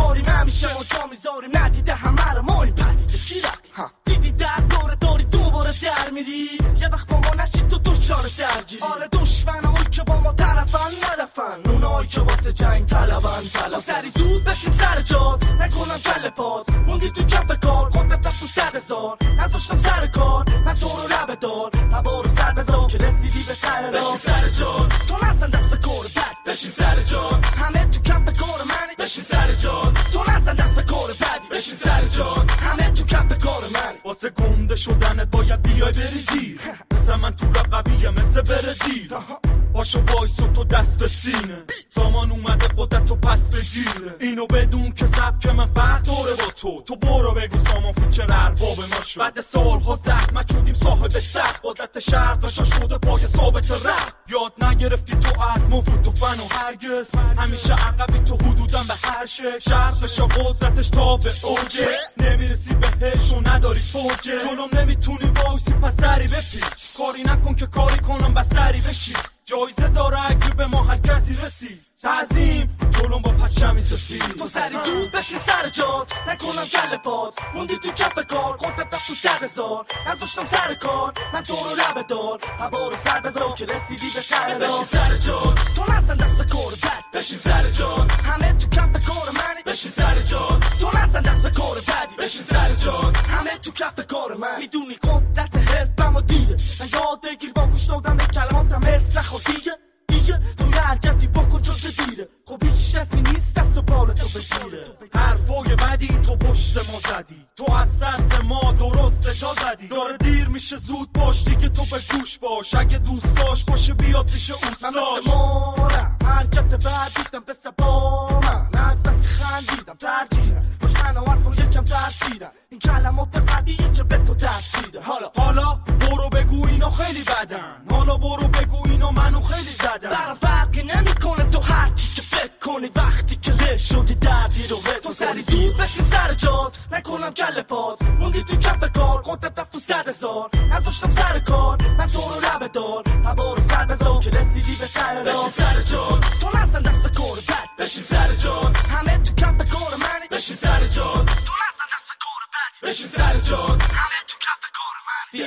کاریم همیشه ما جا میذاریم ندیده همه رو ما این پدیده کی رفتیم دیدی در دوره داری دوباره در میری یه وقت با ما نشید تو دچار درگیری آره دشمنایی که با ما طرفن ندفن اونایی که واسه جنگ طلبن تو سری زود بشین سر جات نکنم کله پات موندی تو کف کار قدرت رفت 100,000 نذاشتم سر کار من تو رو لبه دار هوا رو سر بذار که رسیدی به ته بشین سر جات تو نزن دست کار بد بشین سر جات همه تو کف کار منی بشین سر جات تو نزن دست کار بدی بشین سر جات همه تو کف کار منی واسه گنده شدنت باید بیای بریزی مثل من تو رقبیه مثل برزیل باشو وایسو تو دست به سینه سامان اومده قدرت تو پس بگیره اینو بدون که سبک من فرق داره با تو برو بگو سامان فیچر ارباب ما شد بعد سالها زحمت شدیم صاحب سر قدرت شرق بشا شده پای ثابت رد یاد نگرفتی تو از مفروض تو فن و هرگز همیشه عقبی تو حدودم به هر شرق بشا قدرتش تا به اوجه نمیرسی بهش و نداری فوجه جلوم نمیتونی وایسی پس سری بپیچ کاری نکن که کاری کنم بسری بشی جایزه داره اگه به ما هر کسی رسید تعظیم جلوم با پرچمی سفید تو سری زود بشین سر جات نکنم کله پات موندی تو کف کار قدرت رفت 100,000 نذاشتم سر کار من تو رو لبه دار هوا رو سر بذار که رسیدی به ته بشین سر جات تو نزن دست کار بد بشین سر جات همه تو کف کار منی بشین سر جات تو نزن دست کار بدی بشین سر جات همه تو کف کار من میدونی قدرت حرفمو دیده من یاد بگیر با گوش دادم به کلماتم ارث نخور دیگه تو یه حرکتی بکن چون که دیره خب هیچ کسی نیست دست و بال تو بگیره حرفای بدی تو پشت ما زدی تو از سرس ما درست جا زدی داره دیر میشه زود باش دیگه تو به گوش باش اگه دوست داشت باشه بیاد پیش اوستاش من مثل مارم حرکت بعدیدم به سبا من از بس خندیدم ترجیحم دشمن و از من یکم ترسیدم این کلمات قدیه که به تو دست میده حالا برو بگو اینا خیلی بدن حالا برو بگو اینا منو خیلی زدن برام فرقی نمیکنه تو هرچی که فکر کنی وقتی که له شدی دردی رو رسون تو سری زود بشین سر جات نکنم کله پات موندی تو کف کار قدرت رفت 100,000 نذاشتم سر کار من تو رو لبه دار هوا رو سر بذار که رسیدی به ته بشین سر جات تو نزن دست کار بد بشین سر جات همه تو کف کار منی بشین سر جات تو نزن دست کار بد بشین سر جات همه تو کف کار منی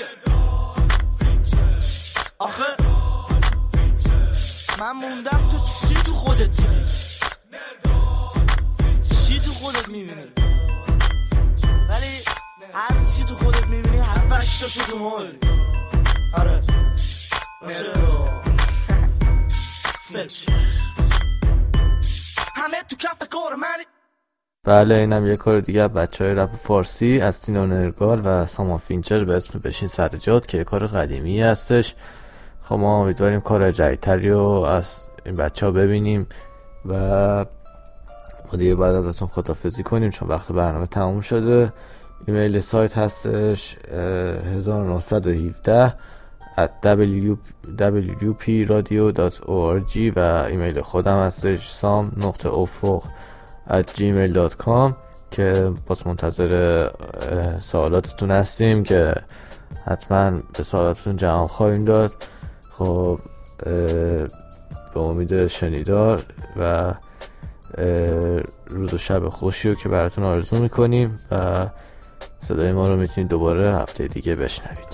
آخه من موندم تو چی تو خودت دیدی چی تو خودت میبینی ولی هر چی تو خودت میبینی هر فشتاشو تو ما داری آره همه تو کف کار منی بله اینم یه کار دیگه بچهای رپ فارسی از تینا نرگال و سامان فینچر به اسم بشین سر جات که کار قدیمی هستش. خب ما امیدواریم کار جدیدتری رو از این بچه ها ببینیم و ما دیگه بعد ازتون خداحافظی کنیم چون وقت برنامه تموم شده. ایمیل سایت هستش 1917 @wpradio.org و ایمیل خودم هستش sam.ofo@gmail.com که باز منتظر سوالاتتون هستیم که حتما به سوالاتتون جواب خواهیم داد. خب به امید شنیدار و روز و شب خوشی رو که براتون آرزو میکنیم و صدای ما رو میتونید دوباره هفته دیگه بشنوید.